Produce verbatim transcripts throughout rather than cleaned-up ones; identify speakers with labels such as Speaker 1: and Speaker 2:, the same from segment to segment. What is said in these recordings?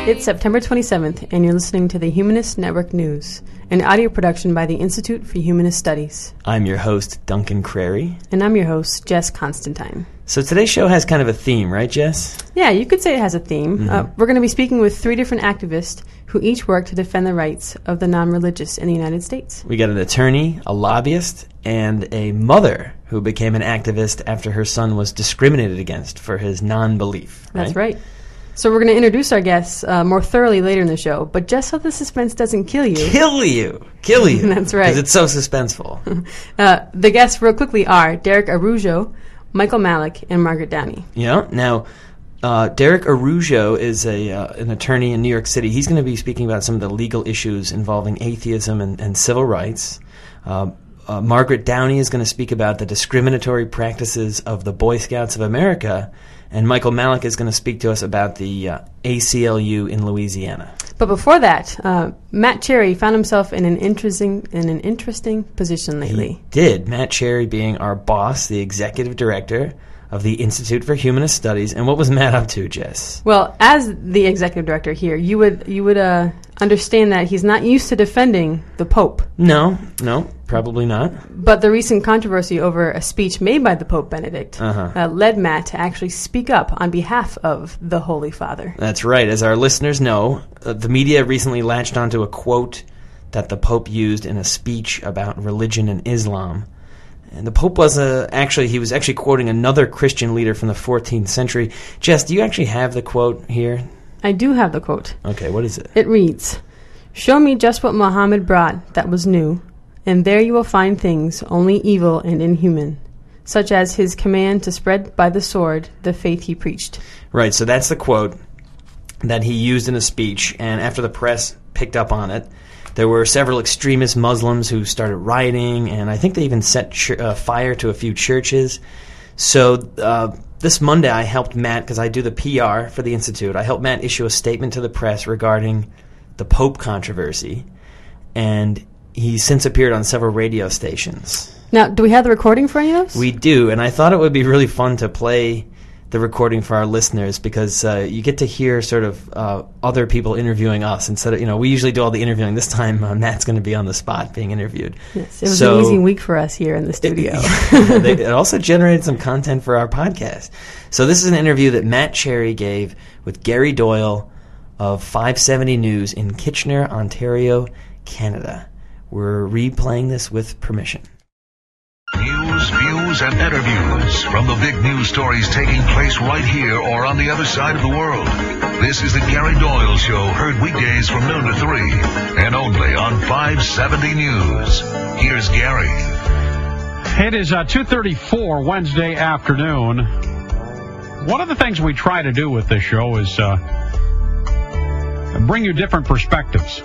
Speaker 1: It's September twenty-seventh, and you're listening to the Humanist Network News, an audio production by the Institute for Humanist Studies.
Speaker 2: I'm your host, Duncan Crary.
Speaker 1: And I'm your host, Jess Constantine.
Speaker 2: So today's show has kind of a theme, right, Jess?
Speaker 1: Yeah, you could say it has a theme.
Speaker 2: Mm-hmm.
Speaker 1: Uh, we're going to be speaking with three different activists who each work to defend the rights of the non-religious in the United States.
Speaker 2: We got an attorney, a lobbyist, and a mother who became an activist after her son was discriminated against for his non-belief. Right?
Speaker 1: That's right. So we're going to introduce our guests uh, more thoroughly later in the show, but just so the suspense doesn't kill you.
Speaker 2: Kill you! Kill you!
Speaker 1: That's right.
Speaker 2: Because it's so suspenseful.
Speaker 1: uh, the guests real quickly are Derek Araujo, Michael Malik, and Margaret Downey.
Speaker 2: Yeah. Now, uh, Derek Araujo is a uh, an attorney in New York City. He's going to be speaking about some of the legal issues involving atheism and, and civil rights. Uh, uh, Margaret Downey is going to speak about the discriminatory practices of the Boy Scouts of America. And Michael Malik is going to speak to us about the uh, A C L U in Louisiana.
Speaker 1: But before that, uh, Matt Cherry found himself in an interesting in an interesting position lately.
Speaker 2: He did. Matt Cherry being our boss, the executive director of the Institute for Humanist Studies. And what was Matt up to, Jess?
Speaker 1: Well, as the executive director here, you would you would uh, understand that he's not used to defending the Pope.
Speaker 2: No, no, probably not.
Speaker 1: But the recent controversy over a speech made by the Pope Benedict
Speaker 2: uh-huh.
Speaker 1: uh, led Matt to actually speak up on behalf of the Holy Father.
Speaker 2: That's right. As our listeners know, uh, the media recently latched onto a quote that the Pope used in a speech about religion and Islam. And the Pope was uh, actually, he was actually quoting another Christian leader from the fourteenth century. Jess, do you actually have the quote here?
Speaker 1: I do have the quote.
Speaker 2: Okay, what is it?
Speaker 1: It reads, "Show me just what Muhammad brought that was new, and there you will find things only evil and inhuman, such as his command to spread by the sword the faith he preached."
Speaker 2: Right, so that's the quote that he used in a speech, and after the press picked up on it, there were several extremist Muslims who started rioting, and I think they even set ch- uh, fire to a few churches. So uh, this Monday I helped Matt, because I do the P R for the Institute, I helped Matt issue a statement to the press regarding the Pope controversy, and he's since appeared on several radio stations.
Speaker 1: Now, do we have the recording for any of those?
Speaker 2: We do, and I thought it would be really fun to play the recording for our listeners because uh, you get to hear sort of uh, other people interviewing us instead of, you know, we usually do all the interviewing. This time uh, Matt's going to be on the spot being interviewed.
Speaker 1: Yes, it was
Speaker 2: so,
Speaker 1: an easy week for us here in the studio.
Speaker 2: It, they, it also generated some content for our podcast. So this is an interview that Matt Cherry gave with Gary Doyle of five seventy News in Kitchener, Ontario, Canada. We're replaying this with permission.
Speaker 3: News, views, and interviews from the big news stories taking place right here or on the other side of the world. This is the Gary Doyle Show, heard weekdays from noon to three, and only on five seventy News. Here's Gary.
Speaker 4: It is uh, two thirty-four Wednesday afternoon. One of the things we try to do with this show is uh, bring you different perspectives.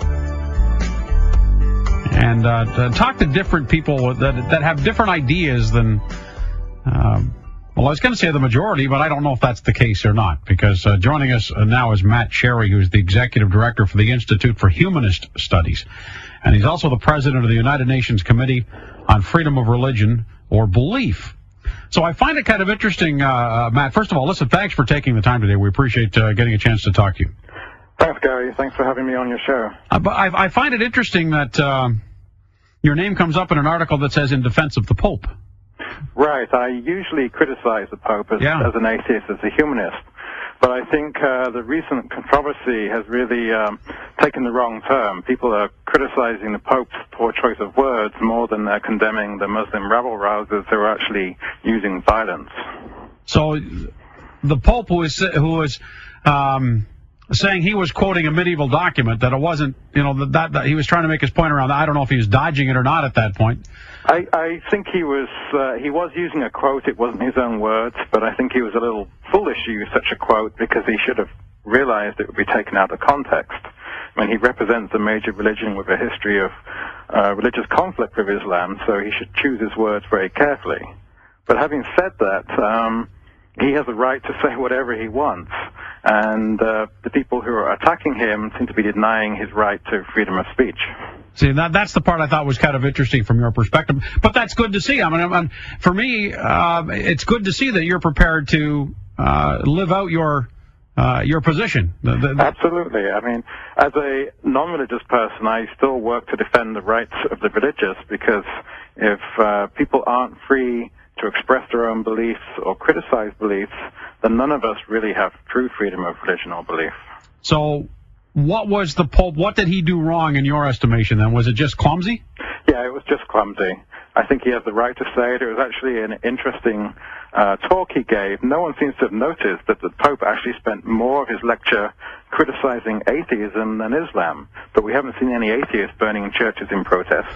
Speaker 4: And uh, to talk to different people that that have different ideas than, um, well, I was going to say the majority, but I don't know if that's the case or not, because uh, joining us now is Matt Cherry, who's the executive director for the Institute for Humanist Studies. And he's also the president of the United Nations Committee on Freedom of Religion or Belief. So I find it kind of interesting, uh, Matt. First of all, listen, thanks for taking the time today. We appreciate uh, getting a chance to talk to you.
Speaker 5: Thanks, Gary. Thanks for having me on your show.
Speaker 4: Uh, but I, I find it interesting that uh, your name comes up in an article that says in defense of the Pope.
Speaker 5: Right. I usually criticize the Pope as,
Speaker 4: yeah.
Speaker 5: as an atheist, as a humanist. But I think uh, the recent controversy has really um, taken the wrong turn. People are criticizing the Pope's poor choice of words more than they're condemning the Muslim rabble-rousers who are actually using violence.
Speaker 4: So the Pope who was... Who was um saying he was quoting a medieval document, that it wasn't, you know, that, that, that he was trying to make his point around that. I don't know if he was dodging it or not at that point.
Speaker 5: I, I think he was uh, he was using a quote. It wasn't his own words, but I think he was a little foolish to use such a quote because he should have realized it would be taken out of context. I mean, he represents a major religion with a history of uh, religious conflict with Islam, so he should choose his words very carefully. But having said that, um, he has a right to say whatever he wants. And uh, the people who are attacking him seem to be denying his right to freedom of speech.
Speaker 4: See, that, that's the part I thought was kind of interesting from your perspective. But that's good to see. I mean, I mean for me, uh, it's good to see that you're prepared to uh, live out your uh, your position. The, the,
Speaker 5: Absolutely. I mean, as a non-religious person, I still work to defend the rights of the religious, because if uh, people aren't free to express their own beliefs or criticize beliefs, then none of us really have true freedom of religion or belief.
Speaker 4: So what was the Pope, what did he do wrong in your estimation then? Was it just clumsy?
Speaker 5: Yeah, it was just clumsy. I think he has the right to say it. It was actually an interesting uh, talk he gave. No one seems to have noticed that the Pope actually spent more of his lecture criticizing atheism than Islam, but we haven't seen any atheists burning churches in protest.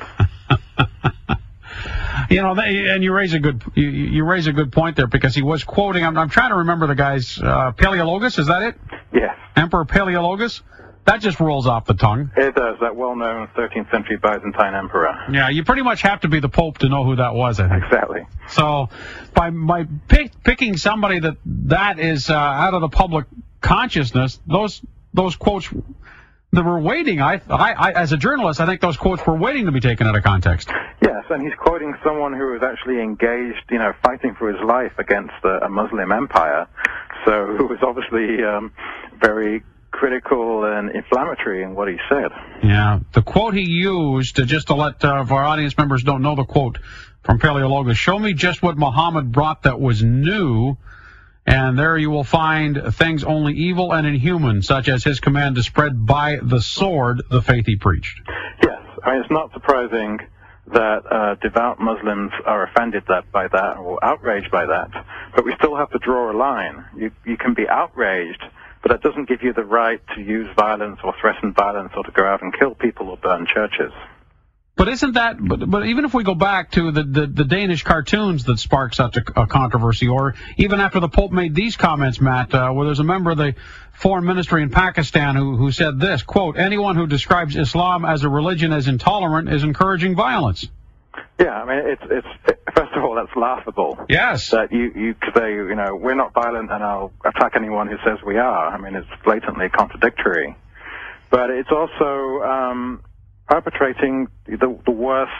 Speaker 4: You know, they, and you raise a good you, you raise a good point there, because he was quoting. I'm, I'm trying to remember the guy's uh, Paleologus. Is that it?
Speaker 5: Yes.
Speaker 4: Emperor Paleologus. That just rolls off the tongue.
Speaker 5: It does. That well-known thirteenth century Byzantine emperor.
Speaker 4: Yeah, you pretty much have to be the Pope to know who that was, I think.
Speaker 5: Exactly.
Speaker 4: So, by by pick, picking somebody that that is uh, out of the public consciousness, those those quotes that were waiting. I, I, I, as a journalist, I think those quotes were waiting to be taken out of context.
Speaker 5: Yes, and he's quoting someone who was actually engaged, you know, fighting for his life against a, a Muslim empire. So, who was obviously um, very critical and inflammatory in what he said.
Speaker 4: Yeah, the quote he used, to, just to let uh, if our audience members don't know the quote from Paleologus, show me just what Muhammad brought that was new, and there you will find things only evil and inhuman, such as his command to spread by the sword the faith he preached.
Speaker 5: Yes, I mean, it's not surprising that uh, devout Muslims are offended that by that, or outraged by that, but we still have to draw a line. You, you can be outraged, but that doesn't give you the right to use violence or threaten violence or to go out and kill people or burn churches.
Speaker 4: But isn't that, but, but even if we go back to the, the, the Danish cartoons that sparked such a, a controversy, or even after the Pope made these comments, Matt, uh, where there's a member of the foreign ministry in Pakistan who, who said this, quote, anyone who describes Islam as a religion as intolerant is encouraging violence.
Speaker 5: Yeah, I mean, it's, it's, it, first of all, that's laughable.
Speaker 4: Yes.
Speaker 5: That you, you say, you know, we're not violent and I'll attack anyone who says we are. I mean, it's blatantly contradictory. But it's also um, perpetrating the, the worst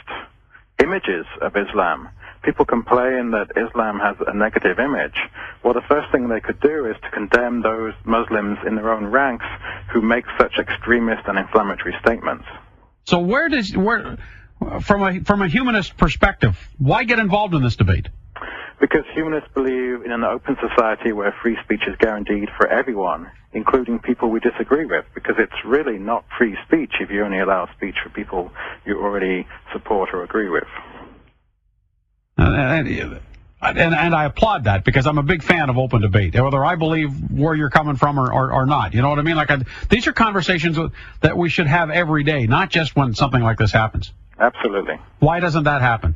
Speaker 5: images of Islam. People complain that Islam has a negative image. Well, the first thing they could do is to condemn those Muslims in their own ranks who make such extremist and inflammatory statements.
Speaker 4: So where does, where... From a from a humanist perspective, why get involved in this debate?
Speaker 5: Because humanists believe in an open society where free speech is guaranteed for everyone, including people we disagree with, because it's really not free speech if you only allow speech for people you already support or agree with.
Speaker 4: And, and, and I applaud that, because I'm a big fan of open debate, whether I believe where you're coming from or, or, or not. You know what I mean? Like I, these are conversations that we should have every day, not just when something like this happens.
Speaker 5: Absolutely.
Speaker 4: Why doesn't that happen?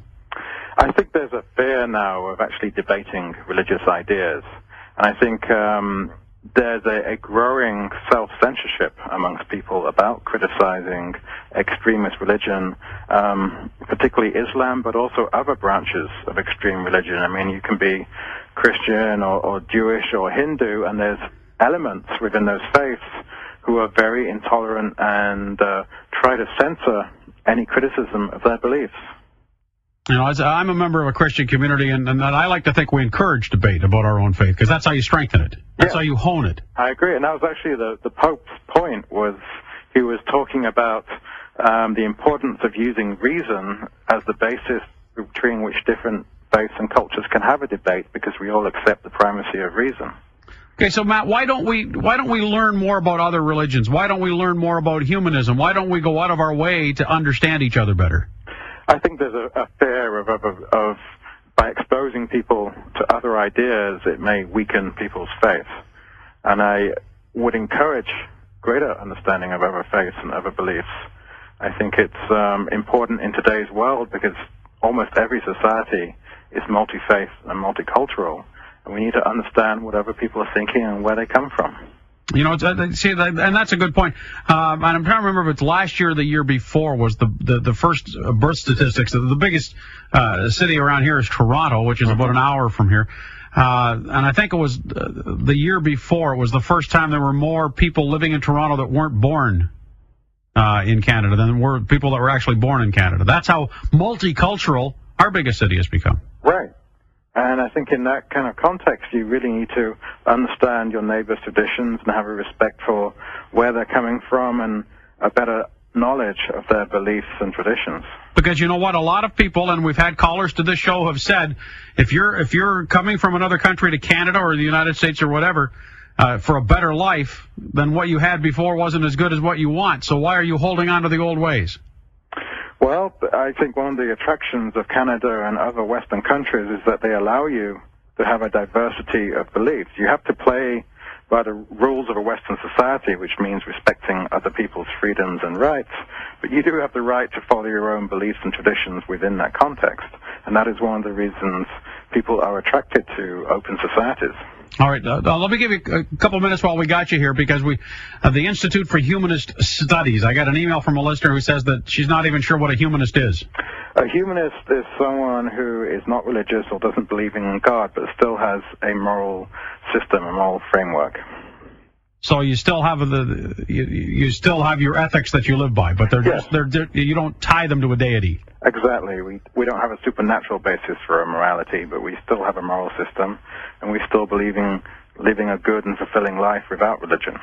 Speaker 5: I think there's a fear now of actually debating religious ideas. And I think um, there's a, a growing self-censorship amongst people about criticizing extremist religion, um, particularly Islam, but also other branches of extreme religion. I mean, you can be Christian or, or Jewish or Hindu, and there's elements within those faiths who are very intolerant and uh, try to censor any criticism of their beliefs.
Speaker 4: You know, as I'm a member of a Christian community, and, and I like to think we encourage debate about our own faith, because that's how you strengthen it. That's yeah. how you hone it.
Speaker 5: I agree, and that was actually the, the Pope's point, was he was talking about um, the importance of using reason as the basis between which different faiths and cultures can have a debate, because we all accept the primacy of reason.
Speaker 4: Okay, so Matt, why don't we why don't we learn more about other religions? Why don't we learn more about humanism? Why don't we go out of our way to understand each other better?
Speaker 5: I think there's a, a fear of, of, of by exposing people to other ideas, it may weaken people's faith. And I would encourage greater understanding of other faiths and other beliefs. I think it's um, important in today's world, because almost every society is multi-faith and multicultural. And we need to understand what other people are thinking and where they come from.
Speaker 4: You know, it's, uh, see, and that's a good point. Um, and I'm trying to remember if it's last year or the year before was the the, the first birth statistics. The, the biggest uh, city around here is Toronto, which is mm-hmm. about an hour from here. Uh, and I think it was uh, the year before, it was the first time there were more people living in Toronto that weren't born uh, in Canada than were people that were actually born in Canada. That's how multicultural our biggest city has become.
Speaker 5: Right. And I think in that kind of context, you really need to understand your neighbor's traditions and have a respect for where they're coming from and a better knowledge of their beliefs and traditions.
Speaker 4: Because you know what, a lot of people, and we've had callers to this show, have said, if you're if you're coming from another country to Canada or the United States or whatever uh, for a better life, then what you had before wasn't as good as what you want. So why are you holding on to the old ways?
Speaker 5: Well, I think one of the attractions of Canada and other Western countries is that they allow you to have a diversity of beliefs. You have to play by the rules of a Western society, which means respecting other people's freedoms and rights, but you do have the right to follow your own beliefs and traditions within that context, and that is one of the reasons people are attracted to open societies.
Speaker 4: All right, uh, let me give you a couple minutes while we got you here, because we, uh, the Institute for Humanist Studies, I got an email from a listener who says that she's not even sure what a humanist is.
Speaker 5: A humanist is someone who is not religious or doesn't believe in God, but still has a moral system, a moral framework.
Speaker 4: So you still have the you, you still have your ethics that you live by, but they're
Speaker 5: yes.
Speaker 4: just they're, they're you don't tie them to a deity.
Speaker 5: Exactly. We we don't have a supernatural basis for our morality, but we still have a moral system, and we still believe in living a good and fulfilling life without religion.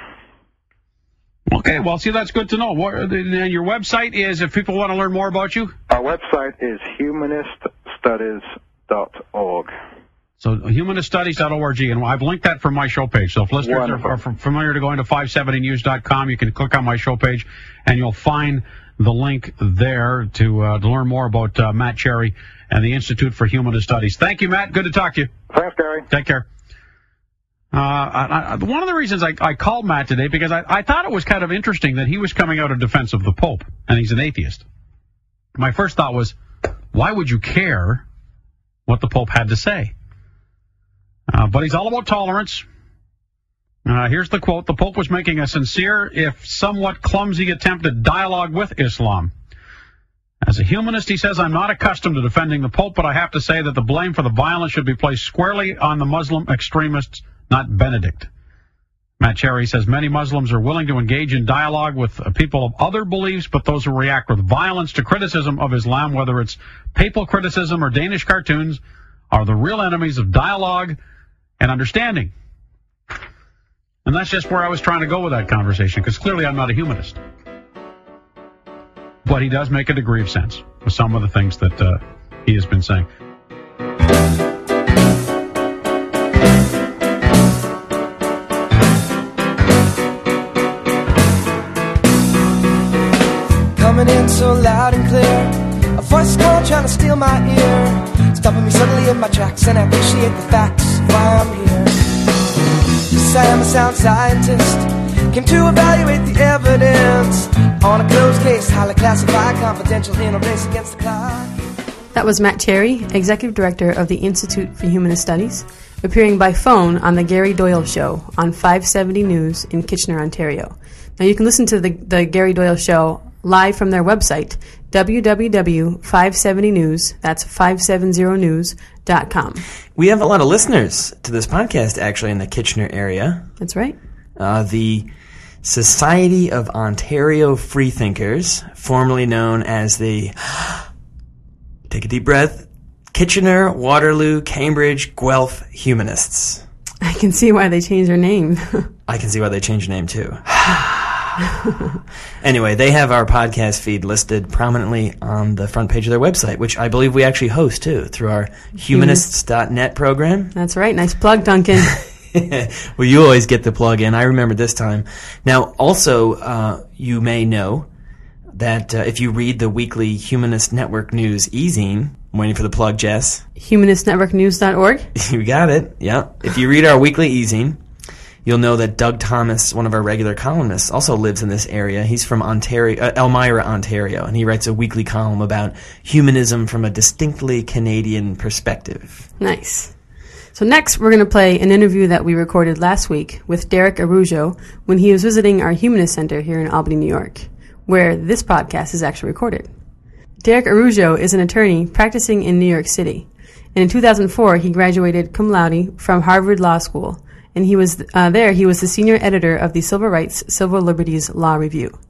Speaker 4: Okay, well, see, that's good to know. What, and your website is, if people want to learn more about you?
Speaker 5: Our website is humanist studies dot org.
Speaker 4: So humanist studies dot org, and I've linked that from my show page. So if listeners Wonderful. are, are familiar to going to five seventy news dot com, you can click on my show page, and you'll find the link there to uh, to learn more about uh, Matt Cherry and the Institute for Humanist Studies. Thank you, Matt. Good to talk to you.
Speaker 5: Thanks, Gary.
Speaker 4: Take care. Uh, I, I, one of the reasons I, I called Matt today, because I, I thought it was kind of interesting that he was coming out in defense of the Pope, and he's an atheist. My first thought was, why would you care what the Pope had to say? Uh, but he's all about tolerance. Uh, here's the quote. The Pope was making a sincere, if somewhat clumsy attempt at dialogue with Islam. As a humanist, he says, I'm not accustomed to defending the Pope, but I have to say that the blame for the violence should be placed squarely on the Muslim extremists, not Benedict. Matt Cherry says many Muslims are willing to engage in dialogue with people of other beliefs, but those who react with violence to criticism of Islam, whether it's papal criticism or Danish cartoons, are the real enemies of dialogue and understanding. And that's just where I was trying to go with that conversation, because clearly I'm not a humanist. But he does make a degree of sense with some of the things that uh, he has been saying.
Speaker 6: Coming in so loud and clear, a voice calling trying to steal my ear, stopping me suddenly in my tracks, and I appreciate the facts of why I'm here. Yes, I am a sound scientist, came to evaluate the evidence on a closed case, highly classified, confidential, in a race against the clock.
Speaker 1: That was Matt Cherry, Executive Director of the Institute for Humanist Studies, appearing by phone on the Gary Doyle Show on five seventy News in Kitchener, Ontario. Now you can listen to the, the Gary Doyle Show live from their website, w w w dot five seventy news, that's five seventy news dot com.
Speaker 2: We have a lot of listeners to this podcast, actually, in the Kitchener area.
Speaker 1: That's right.
Speaker 2: Uh, the Society of Ontario Freethinkers, formerly known as the, take a deep breath, Kitchener, Waterloo, Cambridge, Guelph Humanists.
Speaker 1: I can see why they changed their name.
Speaker 2: I can see why they changed their name, too. Anyway, they have our podcast feed listed prominently on the front page of their website, which I believe we actually host, too, through our humanists dot net program.
Speaker 1: That's right. Nice plug, Duncan.
Speaker 2: Well, you always get the plug in. I remember this time. Now, also, uh, you may know that uh, if you read the weekly Humanist Network News e-zine, I'm waiting for the plug, Jess.
Speaker 1: humanist network news dot org.
Speaker 2: You got it. Yeah. If you read our weekly e-zine, you'll know that Doug Thomas, one of our regular columnists, also lives in this area. He's from Ontario, uh, Elmira, Ontario, and he writes a weekly column about humanism from a distinctly Canadian perspective.
Speaker 1: Nice. So next, we're going to play an interview that we recorded last week with Derek Arujo when he was visiting our Humanist Center here in Albany, New York, where this podcast is actually recorded. Derek Arujo is an attorney practicing in New York City. And in two thousand four, he graduated cum laude from Harvard Law School. And he was uh, there, he was the senior editor of the Civil Rights, Civil Liberties Law Review.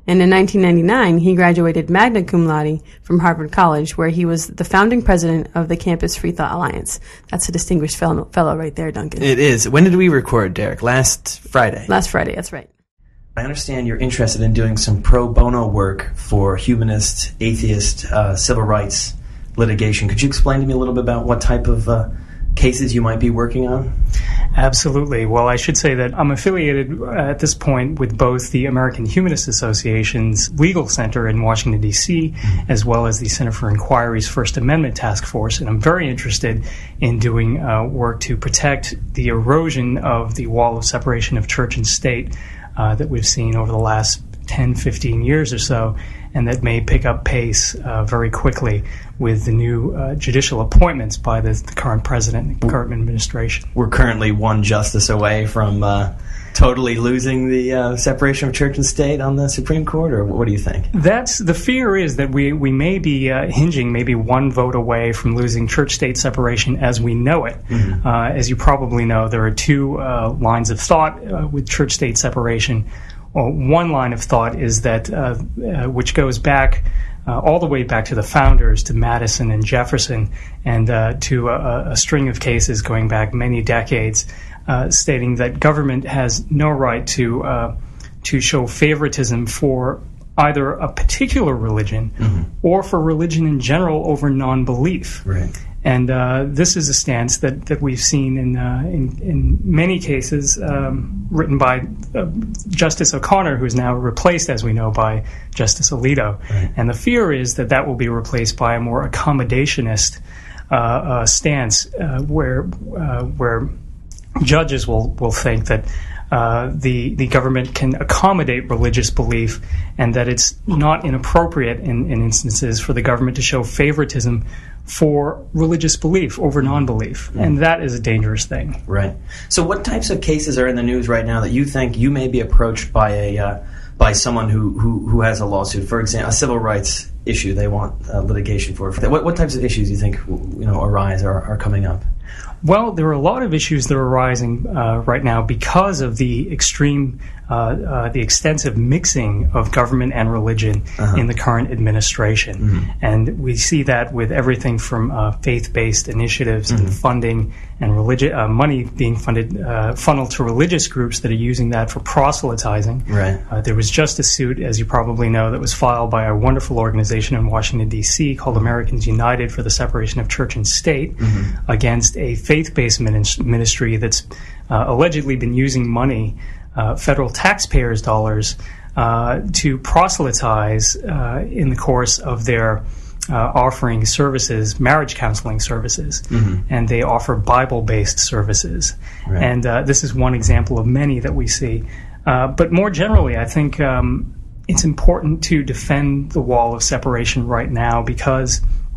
Speaker 1: And in nineteen ninety-nine, he graduated magna cum laude from Harvard College, where he was the founding president of the Campus Free Thought Alliance. That's a distinguished fellow, fellow right there, Duncan.
Speaker 2: It is. When did we record, Derek? Last Friday.
Speaker 1: Last Friday, that's right.
Speaker 2: I understand you're interested in doing some pro bono work for humanist, atheist, uh, civil rights litigation. Could you explain to me a little bit about what type of uh, cases you might be working on?
Speaker 7: Absolutely. Well, I should say that I'm affiliated uh, at this point with both the American Humanist Association's Legal Center in Washington, D C, mm-hmm. as well as the Center for Inquiry's First Amendment Task Force. And I'm very interested in doing uh, work to protect the erosion of the wall of separation of church and state uh, that we've seen over the last ten, fifteen years or so, and that may pick up pace uh, very quickly with the new uh, judicial appointments by the, the current president and the current administration.
Speaker 2: We're currently one justice away from uh, totally losing the uh, separation of church and state on the Supreme Court, or what do you think?
Speaker 7: That's the fear is that we, we may be uh, hinging maybe one vote away from losing church-state separation as we know it. Mm-hmm. Uh, as you probably know, there are two uh, lines of thought uh, with church-state separation. Well, one line of thought is that, uh, uh, which goes back uh, all the way back to the founders, to Madison and Jefferson, and uh, to a, a string of cases going back many decades, uh, stating that government has no right to uh, to show favoritism for either a particular religion mm-hmm. or for religion in general over non-belief.
Speaker 2: Right.
Speaker 7: And uh, this is a stance that, that we've seen in, uh, in in many cases um, written by uh, Justice O'Connor, who's now replaced, as we know, by Justice Alito. Right. And the fear is that that will be replaced by a more accommodationist uh, uh, stance, uh, where uh, where judges will, will think that Uh, the the government can accommodate religious belief, and that it's not inappropriate in, in instances for the government to show favoritism for religious belief over non-belief, mm. and that is a dangerous thing.
Speaker 2: Right. So, what types of cases are in the news right now that you think you may be approached by a uh, by someone who, who, who has a lawsuit? For example, a civil rights issue they want uh, litigation for. What what types of issues do you think you know arise or are coming up?
Speaker 7: Well, there are a lot of issues that are arising uh, right now because of the extreme, uh, uh, the extensive mixing of government and religion uh-huh. in the current administration. Mm-hmm. And we see that with everything from uh, faith-based initiatives mm-hmm. and funding and religi- uh, money being funded, uh, funneled to religious groups that are using that for proselytizing.
Speaker 2: Right.
Speaker 7: Uh, there was just a suit, as you probably know, that was filed by a wonderful organization in Washington, D C called Americans United for the Separation of Church and State mm-hmm. against a faith-based ministry that's uh, allegedly been using money, uh, federal taxpayers' dollars, uh, to proselytize uh, in the course of their uh, offering services, marriage counseling services, mm-hmm. and they offer Bible-based services. Right. And uh, this is one example of many that we see. Uh, but more generally, I think um, it's important to defend the wall of separation right now because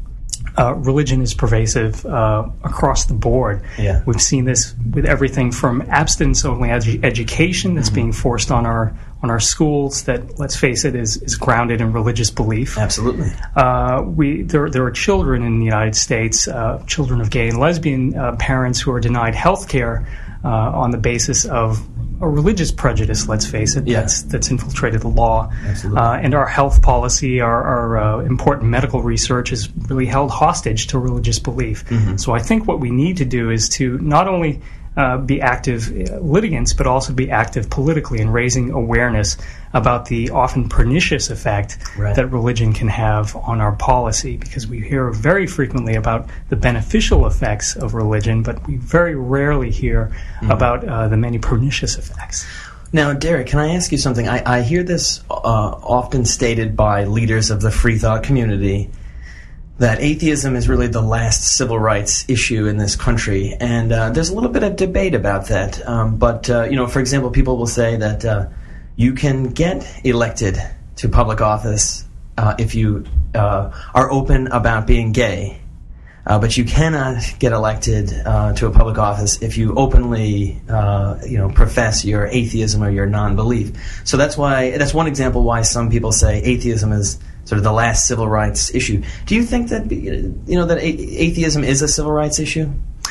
Speaker 7: Uh, religion is pervasive uh, across the board.
Speaker 2: Yeah.
Speaker 7: We've seen this with everything from abstinence-only edu- education that's mm-hmm. being forced on our on our schools that, let's face it, is, is grounded in religious belief.
Speaker 2: Absolutely.
Speaker 7: Uh, we there there are children in the United States, uh, children of gay and lesbian uh, parents who are denied health care uh, on the basis of a religious prejudice, let's face it,
Speaker 2: yeah.
Speaker 7: that's that's infiltrated the law.
Speaker 2: Absolutely.
Speaker 7: Uh, and our health policy, our, our uh, important medical research is really held hostage to religious belief. Mm-hmm. So I think what we need to do is to not only uh, be active litigants, but also be active politically in raising awareness about the often pernicious effect
Speaker 2: right.
Speaker 7: that religion can have on our policy, because we hear very frequently about the beneficial effects of religion, but we very rarely hear mm-hmm. about uh, the many pernicious effects.
Speaker 2: Now, Derek, can I ask you something? I, I hear this uh, often stated by leaders of the free thought community, that atheism is really the last civil rights issue in this country, and uh, there's a little bit of debate about that. Um, but, uh, you know, for example, people will say that uh, you can get elected to public office uh, if you uh, are open about being gay, uh, but you cannot get elected uh, to a public office if you openly, uh, you know, profess your atheism or your non-belief. So that's why that's one example why some people say atheism is sort of the last civil rights issue. Do you think that, you know, that atheism is a civil rights issue?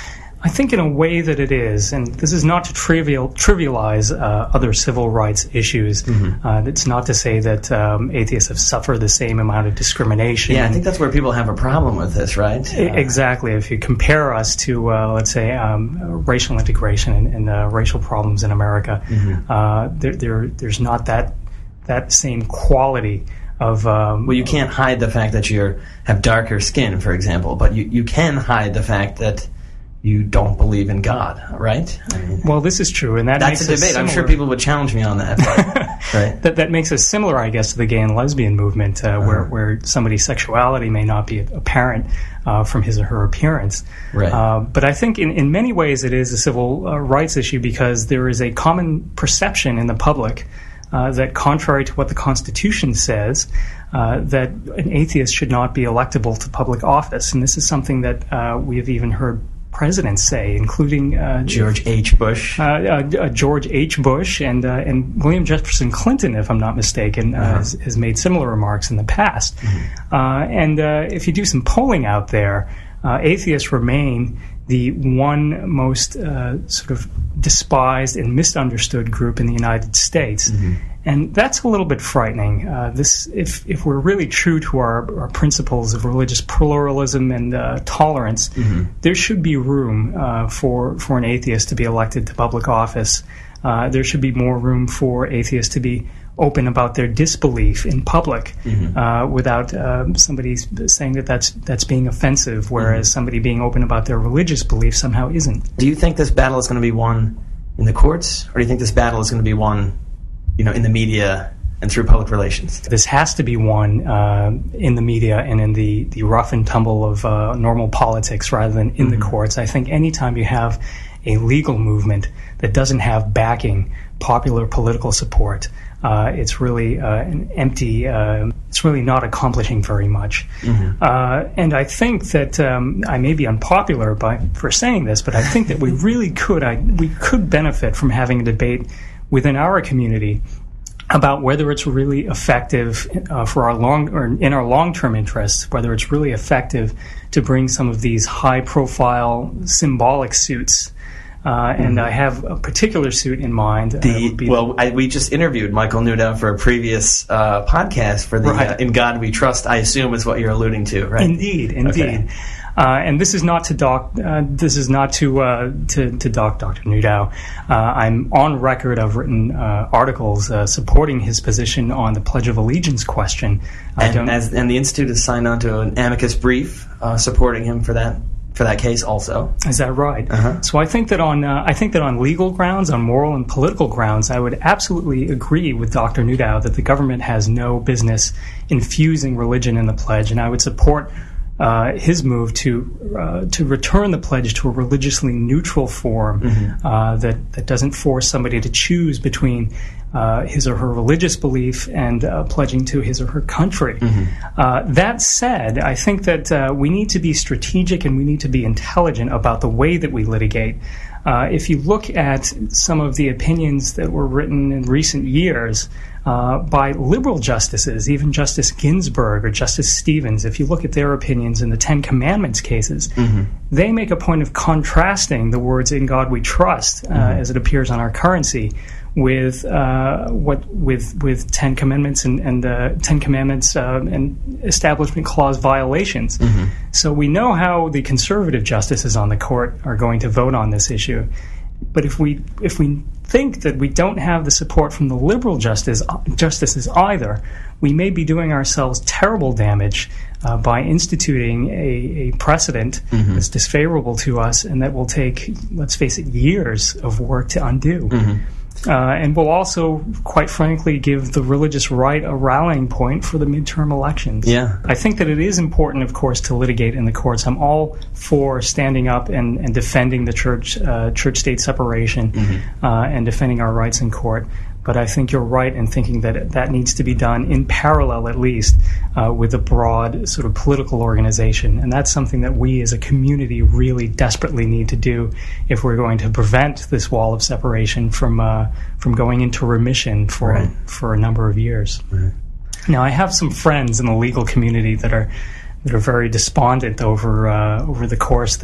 Speaker 7: I think in a way that it is, and this is not to trivial, trivialize uh, other civil rights issues. Mm-hmm. Uh, it's not to say that um, atheists have suffered the same amount of discrimination.
Speaker 2: Yeah, I think that's where people have a problem with this, right?
Speaker 7: Uh, exactly. If you compare us to, uh, let's say, um, racial integration and, and uh, racial problems in America, mm-hmm. uh, there, there, there's not that that same quality of um,
Speaker 2: well, you can't hide the fact that you have darker skin, for example, but you, you can hide the fact that you don't believe in God, right? I mean,
Speaker 7: well, this is true, and that
Speaker 2: that's
Speaker 7: makes
Speaker 2: a debate. I'm sure people would challenge me on that. But, right?
Speaker 7: that that makes us similar, I guess, to the gay and lesbian movement, uh, uh-huh. where where somebody's sexuality may not be apparent uh, from his or her appearance.
Speaker 2: Right.
Speaker 7: Uh, but I think in in many ways it is a civil uh, rights issue because there is a common perception in the public uh, that, contrary to what the Constitution says, uh, that an atheist should not be electable to public office, and this is something that uh, we have even heard presidents say, including uh,
Speaker 2: George H. Bush,
Speaker 7: uh, uh, uh, George H. Bush, and uh, and William Jefferson Clinton, if I'm not mistaken, uh, uh-huh. has, has made similar remarks in the past. Mm-hmm. Uh, and uh, if you do some polling out there, uh, atheists remain the one most uh, sort of despised and misunderstood group in the United States. Mm-hmm. And that's a little bit frightening. Uh, this, if if we're really true to our, our principles of religious pluralism and uh, tolerance, mm-hmm. there should be room uh, for for an atheist to be elected to public office. Uh, there should be more room for atheists to be open about their disbelief in public, mm-hmm. uh, without uh, somebody saying that that's that's being offensive, whereas mm-hmm. somebody being open about their religious belief somehow isn't.
Speaker 2: Do you think this battle is going to be won in the courts, or do you think this battle is going to be won, you know, in the media and through public relations?
Speaker 7: This has to be won uh, in the media and in the, the rough and tumble of uh, normal politics rather than in mm-hmm. the courts. I think anytime you have a legal movement that doesn't have backing, popular political support, uh, it's really uh, an empty, uh, it's really not accomplishing very much. Mm-hmm. Uh, and I think that um, I may be unpopular by for saying this, but I think that we really could, I, we could benefit from having a debate within our community about whether it's really effective uh, for our long or in our long-term interests, whether it's really effective to bring some of these high-profile symbolic suits. Uh, and I have a particular suit in mind.
Speaker 2: The, uh, well, I, we just interviewed Michael Newdow for a previous uh, podcast for the
Speaker 7: right.
Speaker 2: uh, In God We Trust, I assume is what you're alluding to, right?
Speaker 7: Indeed, indeed. Okay. Uh, and this is not to dock. Uh, this is not to uh, to, to dock Doctor Newdow. Uh, I'm on record. I've written uh, articles uh, supporting his position on the Pledge of Allegiance question. I
Speaker 2: and,
Speaker 7: don't,
Speaker 2: as, and the Institute has signed on to an amicus brief uh, supporting him for that. For that case, also,
Speaker 7: is that right?
Speaker 2: Uh-huh.
Speaker 7: So I think that on uh, I think that on legal grounds, on moral and political grounds, I would absolutely agree with Doctor Newdow that the government has no business infusing religion in the pledge, and I would support uh, his move to uh, to return the pledge to a religiously neutral form mm-hmm. uh, that that doesn't force somebody to choose between Uh, his or her religious belief and uh, pledging to his or her country. Mm-hmm. Uh, that said, I think that uh, we need to be strategic and we need to be intelligent about the way that we litigate. Uh, if you look at some of the opinions that were written in recent years uh, by liberal justices, even Justice Ginsburg or Justice Stevens, if you look at their opinions in the Ten Commandments cases, mm-hmm. they make a point of contrasting the words "In God We Trust" uh, mm-hmm. as it appears on our currency with uh, what with with Ten Commandments and and uh, Ten Commandments uh, and Establishment Clause violations. Mm-hmm. So we know how the conservative justices on the court are going to vote on this issue. But if we if we think that we don't have the support from the liberal justice, justices either, we may be doing ourselves terrible damage uh, by instituting a, a precedent mm-hmm. that's disfavorable to us and that will take, let's face it, years of work to undo. Mm-hmm. Uh, and will also, quite frankly, give the religious right a rallying point for the midterm elections.
Speaker 2: Yeah.
Speaker 7: I think that it is important, of course, to litigate in the courts. I'm all for standing up and, and defending the church, uh, church-state separation mm-hmm. uh, and defending our rights in court. But I think you're right in thinking that that needs to be done in parallel, at least, uh, with a broad sort of political organization. And that's something that we as a community really desperately need to do if we're going to prevent this wall of separation from uh, from going into remission for,
Speaker 2: right.
Speaker 7: for a number of years.
Speaker 2: Right.
Speaker 7: Now, I have some friends in the legal community that are that are very despondent over uh, over the course that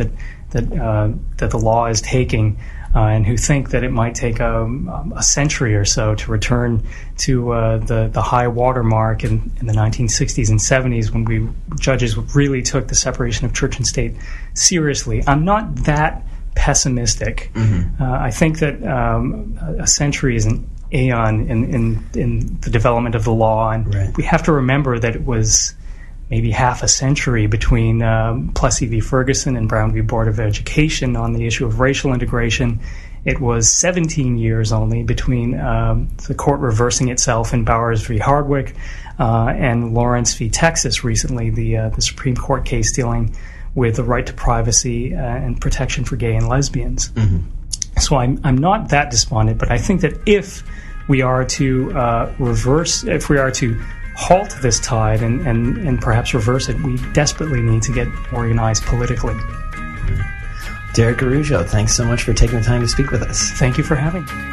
Speaker 7: that uh, that the law is taking, uh, and who think that it might take a, a century or so to return to uh, the the high water mark in, in the nineteen sixties and seventies, when we judges really took the separation of church and state seriously. I'm not that pessimistic. Mm-hmm. Uh, I think that um, a century is an aeon in, in, in the development of the law, and
Speaker 2: right.
Speaker 7: we have to remember that it was maybe half a century between um, Plessy v. Ferguson and Brown v. Board of Education on the issue of racial integration. It was seventeen years only between um, the court reversing itself in Bowers v. Hardwick uh, and Lawrence v. Texas recently, the uh, the Supreme Court case dealing with the right to privacy uh, and protection for gay and lesbians. Mm-hmm. So I'm I'm not that despondent, but I think that if we are to uh, reverse, if we are to halt this tide and, and, and perhaps reverse it, we desperately need to get organized politically.
Speaker 2: Derek Araujo, thanks so much for taking the time to speak with us.
Speaker 7: Thank you for having me.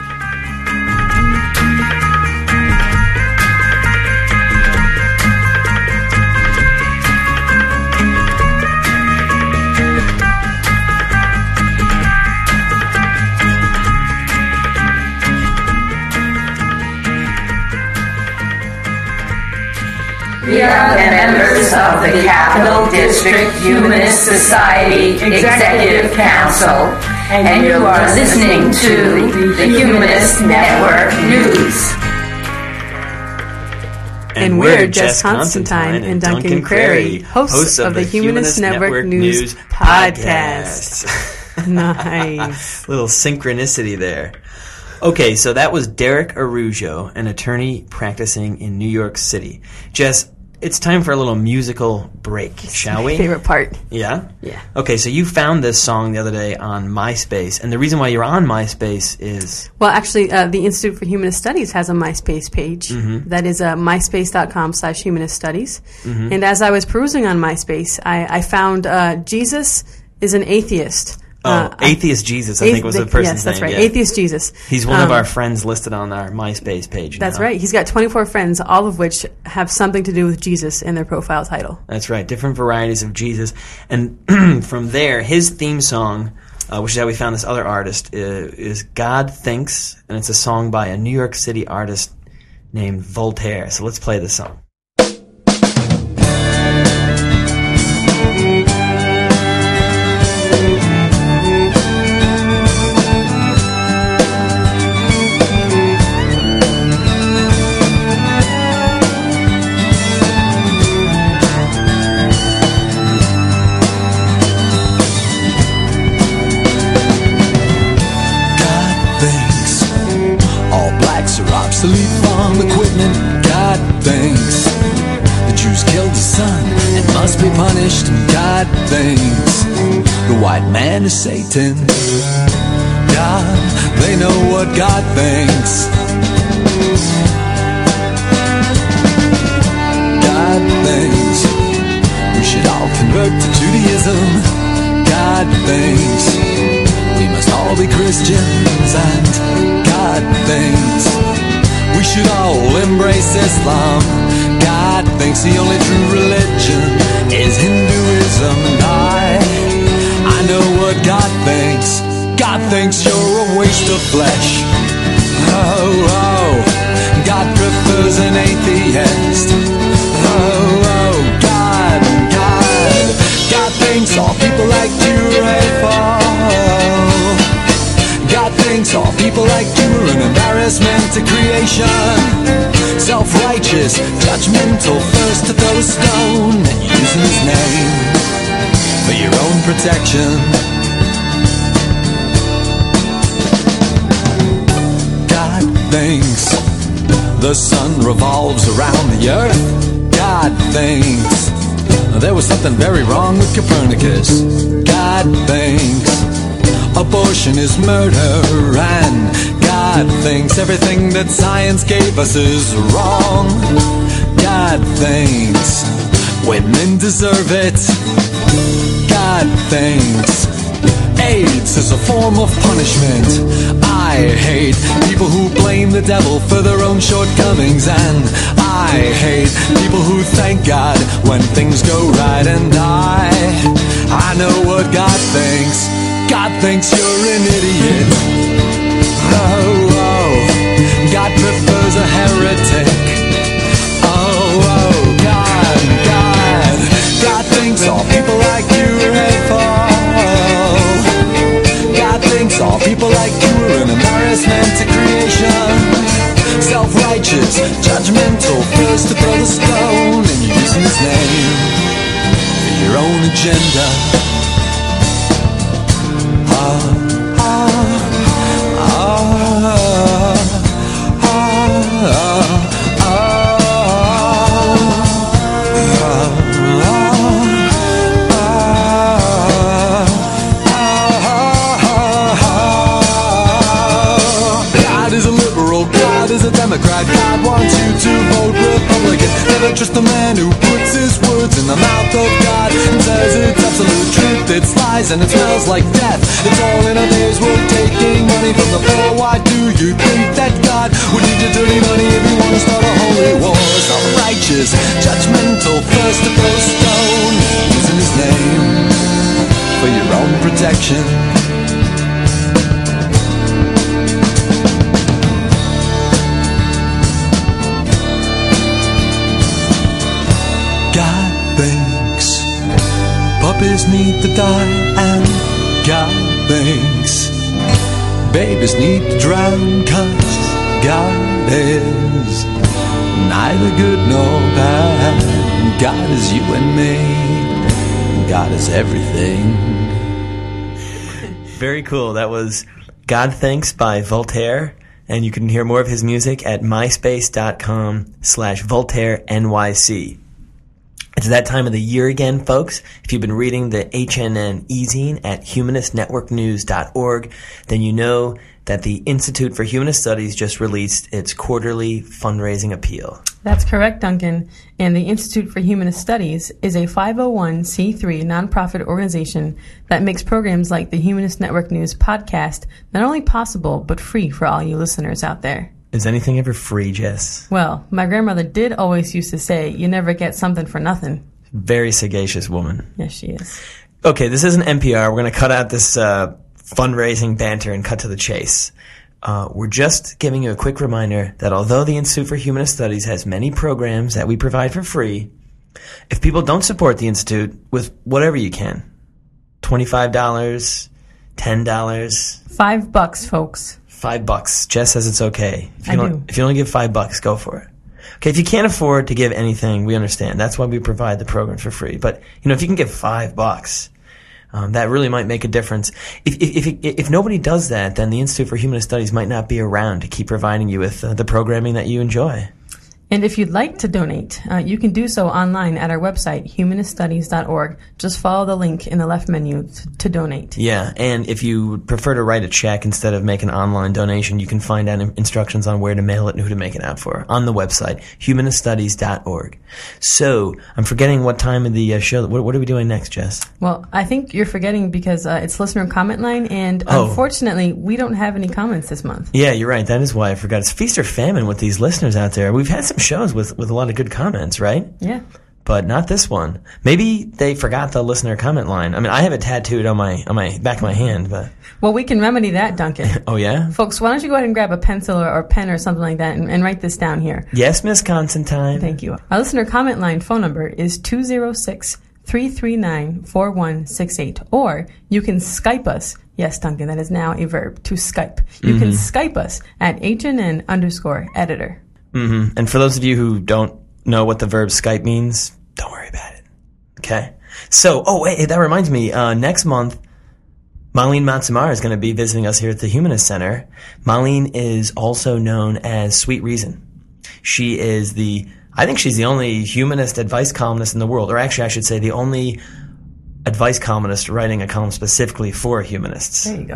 Speaker 8: We are the members of the Capital District Humanist Society Executive Council, and you are listening to the Humanist Network News.
Speaker 2: And we're Jess Constantine and Duncan Crary, hosts of the Humanist Network News podcast.
Speaker 1: Nice.
Speaker 2: Little synchronicity there. Okay, so that was Derek Araujo, an attorney practicing in New York City. Jess, it's time for a little musical break, shall we?
Speaker 1: My favorite part.
Speaker 2: Yeah?
Speaker 1: Yeah.
Speaker 2: Okay, so you found this song the other day on MySpace, and the reason why you're on MySpace is...
Speaker 1: Well, actually, uh, the Institute for Humanist Studies has a MySpace page. Mm-hmm. That is uh, myspace.com slash humanist studies. Mm-hmm. And as I was perusing on MySpace, I, I found uh, Jesus is an atheist.
Speaker 2: Oh, uh, Atheist Jesus, I
Speaker 1: athe-
Speaker 2: think was the person's name.
Speaker 1: Yes, that's right.
Speaker 2: Yeah.
Speaker 1: Atheist Jesus.
Speaker 2: He's one
Speaker 1: um,
Speaker 2: of our friends listed on our MySpace page.
Speaker 1: That's
Speaker 2: now.
Speaker 1: right. He's got twenty-four friends, all of which have something to do with Jesus in their profile title.
Speaker 2: That's right. Different varieties of Jesus. And from there, his theme song, uh, which is how we found this other artist, uh, is God Thinks, and it's a song by a New York City artist named Voltaire. So let's play the song.
Speaker 9: Obsolete farm equipment, God thinks. The Jews killed his son and must be punished, God thinks. The white man is Satan, God, they know what God thinks. God thinks we should all convert to Judaism, God thinks we must all be Christians, and God thinks we should all embrace Islam. God thinks the only true religion is Hinduism. And I, I know what God thinks. God thinks you're a waste of flesh. Oh, oh, God prefers an atheist. Oh, oh, God, God, God thinks all people like to rifle. God thinks all people like you are an embarrassment to creation. Self-righteous, judgmental, first to throw a stone, and using his name for your own protection. God thinks the sun revolves around the earth. God thinks there was something very wrong with Copernicus. God thinks abortion is murder, and God thinks everything that science gave us is wrong. God thinks women deserve it. God thinks AIDS is a form of punishment. I hate people who blame the devil for their own shortcomings, and I hate people who thank God when things go right. And I, I know what God thinks. God thinks you're an idiot. Oh, oh, God prefers a heretic. Oh, oh, God, God, God thinks all people like you are hateful. God thinks all people like you are an embarrassment to creation. Self-righteous, judgmental, first to throw the stone, and you're using his name for your own agenda. Ah, ah, ah, ah, ah, God is a liberal, God is a Democrat, God wants you to vote Republican. Never trust a man who puts his words in the mouth of God and says it's absolute truth, it's lies and it smells like death. It's all in a day's work, taking money from the poor. Why do you think that God would need your dirty money if you want to start a holy war? Self-righteous, judgmental, first to throw a stone, using his name for your own protection. God thinks puppies need to die, and God thinks babies need to drown, 'cause God is neither good nor bad. God is you and me. God is everything.
Speaker 2: Very cool. That was God Thinks by Voltaire, and you can hear more of his music at myspace.com slash Voltaire NYC. It's that time of the year again, folks. If you've been reading the H N N e-zine at humanist network news dot org, then you know that the Institute for Humanist Studies just released its quarterly fundraising appeal.
Speaker 1: That's correct, Duncan. And the Institute for Humanist Studies is a five oh one c three nonprofit organization that makes programs like the Humanist Network News podcast not only possible, but free for all you listeners out there.
Speaker 2: Is anything ever free, Jess?
Speaker 1: Well, my grandmother did always used to say, you never get something for nothing.
Speaker 2: Very sagacious woman.
Speaker 1: Yes, she is.
Speaker 2: Okay, this isn't N P R. We're going to cut out this uh, fundraising banter and cut to the chase. Uh, we're just giving you a quick reminder that although the Institute for Humanist Studies has many programs that we provide for free, if people don't support the Institute with whatever you can, twenty-five dollars, ten dollars.
Speaker 1: Five bucks, folks.
Speaker 2: Five bucks. Jess says it's okay. If you
Speaker 1: I
Speaker 2: don't,
Speaker 1: do.
Speaker 2: If you only give five bucks, go for it. Okay, if you can't afford to give anything, we understand. That's why we provide the program for free. But, you know, if you can give five bucks, um, that really might make a difference. If, if, if, if nobody does that, then the Institute for Humanist Studies might not be around to keep providing you with uh, the programming that you enjoy.
Speaker 1: And if you'd like to donate, uh, you can do so online at our website, humanist studies dot org. Just follow the link in the left menu t- to donate.
Speaker 2: Yeah, and if you prefer to write a check instead of make an online donation, you can find out in- instructions on where to mail it and who to make it out for on the website, humanist studies dot org. So, I'm forgetting what time of the uh, show. What, what are we doing next, Jess?
Speaker 1: Well, I think you're forgetting because uh, it's listener comment line, and
Speaker 2: Oh.
Speaker 1: unfortunately, we don't have any comments this month.
Speaker 2: Yeah, you're right. That is why I forgot. It's feast or famine with these listeners out there. We've had some shows with, with a lot of good comments, right?
Speaker 1: Yeah.
Speaker 2: But not this one. Maybe they forgot the listener comment line. I mean, I have it tattooed on my on my back of my hand, but
Speaker 1: Well, we can remedy that, Duncan.
Speaker 2: oh yeah?
Speaker 1: Folks, why don't you go ahead and grab a pencil or, or pen or something like that and, and write this down here.
Speaker 2: Yes, Miss Constantine.
Speaker 1: Thank you. Our listener comment line phone number is two oh six, three three nine, four one six eight. Or you can Skype us. Yes, Duncan, that is now a verb, to Skype. You
Speaker 2: Mm-hmm.
Speaker 1: can Skype us at H N N underscore editor.
Speaker 2: Mm-hmm. And for those of you who don't know what the verb Skype means, don't worry about it. Okay? So, oh, wait, that reminds me. Uh, next month, Marlene Matsamara is going to be visiting us here at the Humanist Center. Marlene is also known as Sweet Reason. She is the, I think she's the only humanist advice columnist in the world, or actually I should say the only advice columnist writing a column specifically for humanists.
Speaker 1: There you go.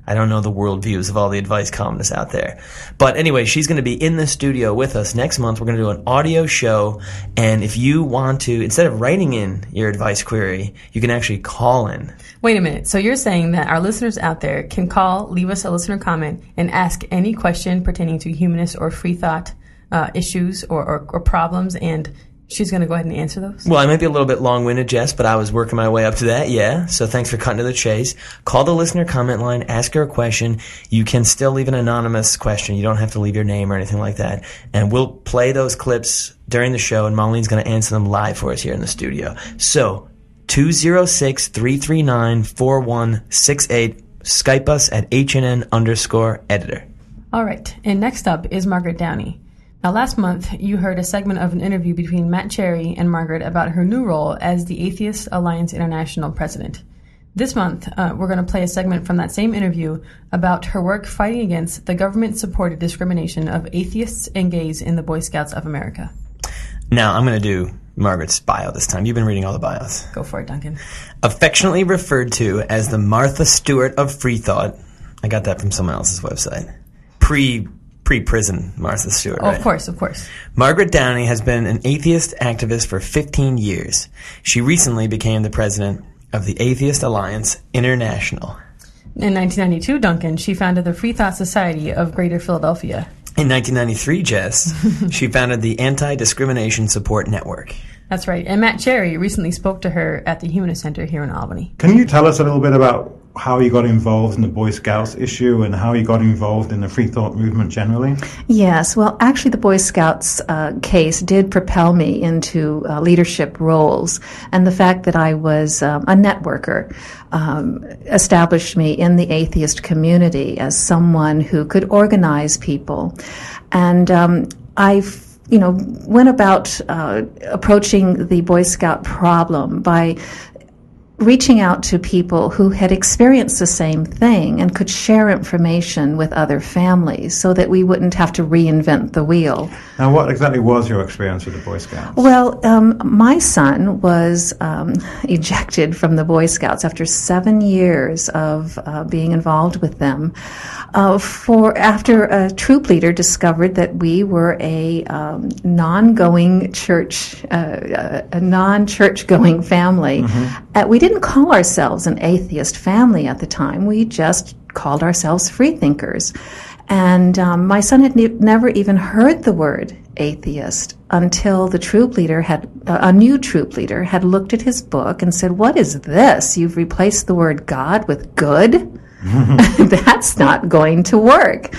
Speaker 2: I don't know the worldviews of all the advice columnists out there. But anyway, she's going to be in the studio with us next month. We're going to do an audio show, and if you want to, instead of writing in your advice query, you can actually call in.
Speaker 1: Wait a minute. So you're saying that our listeners out there can call, leave us a listener comment, and ask any question pertaining to humanist or free thought uh, issues or, or, or problems, and she's going to go ahead and answer those?
Speaker 2: Well, I might be a little bit long-winded, Jess, but I was working my way up to that, yeah. So thanks for cutting to the chase. Call the listener comment line, ask her a question. You can still leave an anonymous question. You don't have to leave your name or anything like that. And we'll play those clips during the show, and Marlene's going to answer them live for us here in the studio. So, two oh six, three three nine, four one six eight. Skype us at H N N underscore editor.
Speaker 1: All right. And next up is Margaret Downey. Now, last month, you heard a segment of an interview between Matt Cherry and Margaret about her new role as the Atheist Alliance International president. This month, uh, we're going to play a segment from that same interview about her work fighting against the government-supported discrimination of atheists and gays in the Boy Scouts of America.
Speaker 2: Now, I'm going to do Margaret's bio this time. You've been reading all the bios.
Speaker 1: Go for it, Duncan.
Speaker 2: Affectionately referred to as the Martha Stewart of free thought. I got that from someone else's website. Pre Pre-prison Martha Stewart,
Speaker 1: Oh,
Speaker 2: right?
Speaker 1: of course, of course.
Speaker 2: Margaret Downey has been an atheist activist for fifteen years. She recently became the president of the Atheist Alliance International.
Speaker 1: In nineteen ninety-two, Duncan, she founded the Free Thought Society of Greater Philadelphia.
Speaker 2: In nineteen ninety-three, Jess, she founded the Anti-Discrimination Support Network.
Speaker 1: That's right. And Matt Cherry recently spoke to her at the Humanist Center here in Albany.
Speaker 10: Can you tell us a little bit about how you got involved in the Boy Scouts issue and how you got involved in the free thought movement generally?
Speaker 11: Yes, well, actually the Boy Scouts uh, case did propel me into uh, leadership roles, and the fact that I was um, a networker um, established me in the atheist community as someone who could organize people. And um, I've you know, went about uh, approaching the Boy Scout problem by reaching out to people who had experienced the same thing and could share information with other families so that we wouldn't have to reinvent the wheel.
Speaker 10: Now, what exactly was your experience with the Boy Scouts?
Speaker 11: Well, um, my son was um, ejected from the Boy Scouts after seven years of uh, being involved with them. Uh, for after a troop leader discovered that we were a um, non-going church, uh, a non-church-going family. Mm-hmm. Uh, we didn't call ourselves an atheist family at the time. We just called ourselves freethinkers. And um, my son had ne- never even heard the word atheist until the troop leader had, uh, a new troop leader had looked at his book and said, "What is this? You've replaced the word God with good? That's not going to work."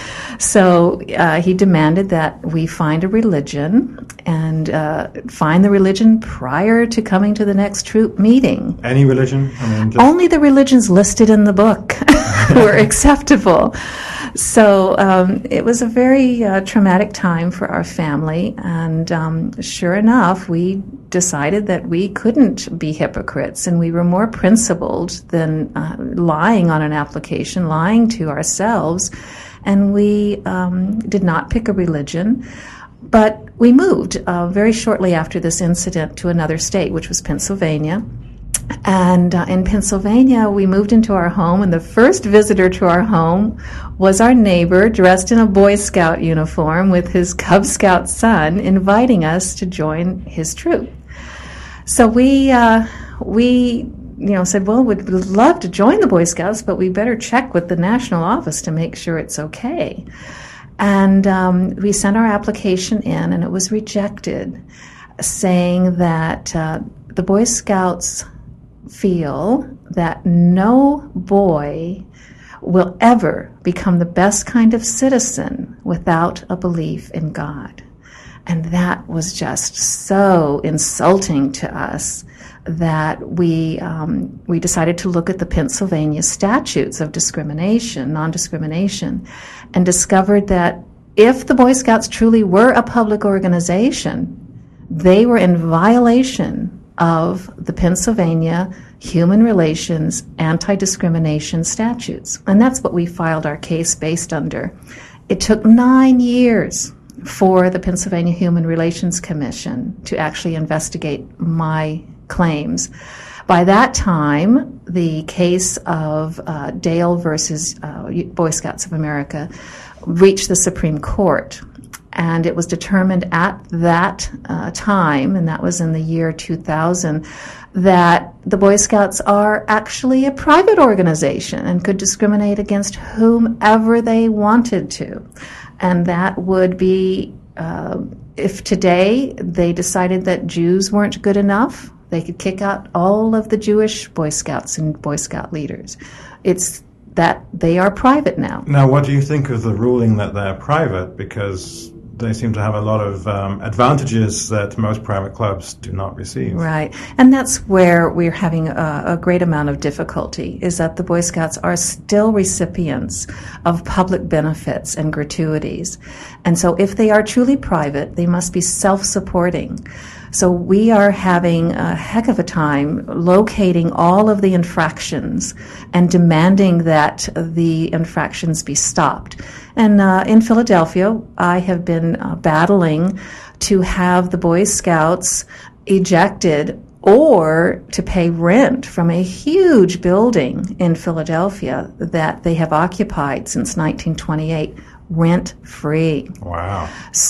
Speaker 11: So uh, he demanded that we find a religion and uh, find the religion prior to coming to the next troop meeting.
Speaker 10: Any religion? I mean, just...
Speaker 11: Only the religions listed in the book were acceptable. So um, it was a very uh, traumatic time for our family, and um, sure enough, we decided that we couldn't be hypocrites, and we were more principled than uh, lying on an application, lying to ourselves, and we um, did not pick a religion. But we moved uh, very shortly after this incident to another state, which was Pennsylvania. And uh, in Pennsylvania, we moved into our home, and the first visitor to our home was our neighbor dressed in a Boy Scout uniform with his Cub Scout son, inviting us to join his troop. So we uh, we you know said, well, we'd love to join the Boy Scouts, but we better check with the national office to make sure it's okay. And um, we sent our application in, and it was rejected, saying that uh, the Boy Scouts feel that no boy will ever become the best kind of citizen without a belief in God. And that was just so insulting to us that we um, we decided to look at the Pennsylvania statutes of discrimination, non-discrimination, and discovered that if the Boy Scouts truly were a public organization, they were in violation of the Pennsylvania Human Relations Anti-Discrimination Statutes. And that's what we filed our case based under. It took nine years for the Pennsylvania Human Relations Commission to actually investigate my claims. By that time, the case of uh, Dale versus uh, Boy Scouts of America reached the Supreme Court. And it was determined at that uh, time, and that was in the year two thousand, that the Boy Scouts are actually a private organization and could discriminate against whomever they wanted to. And that would be, uh, if today they decided that Jews weren't good enough, they could kick out all of the Jewish Boy Scouts and Boy Scout leaders. It's that they are private now.
Speaker 10: Now, what do you think of the ruling that they're private? Because they seem to have a lot of um, advantages that most private clubs do not receive.
Speaker 11: Right. And that's where we're having a, a great amount of difficulty, is that the Boy Scouts are still recipients of public benefits and gratuities. And so if they are truly private, they must be self-supporting. So we are having a heck of a time locating all of the infractions and demanding that the infractions be stopped. And uh, in Philadelphia, I have been uh, battling to have the Boy Scouts ejected or to pay rent from a huge building in Philadelphia that they have occupied since nineteen twenty-eight. Rent-free.
Speaker 10: Wow.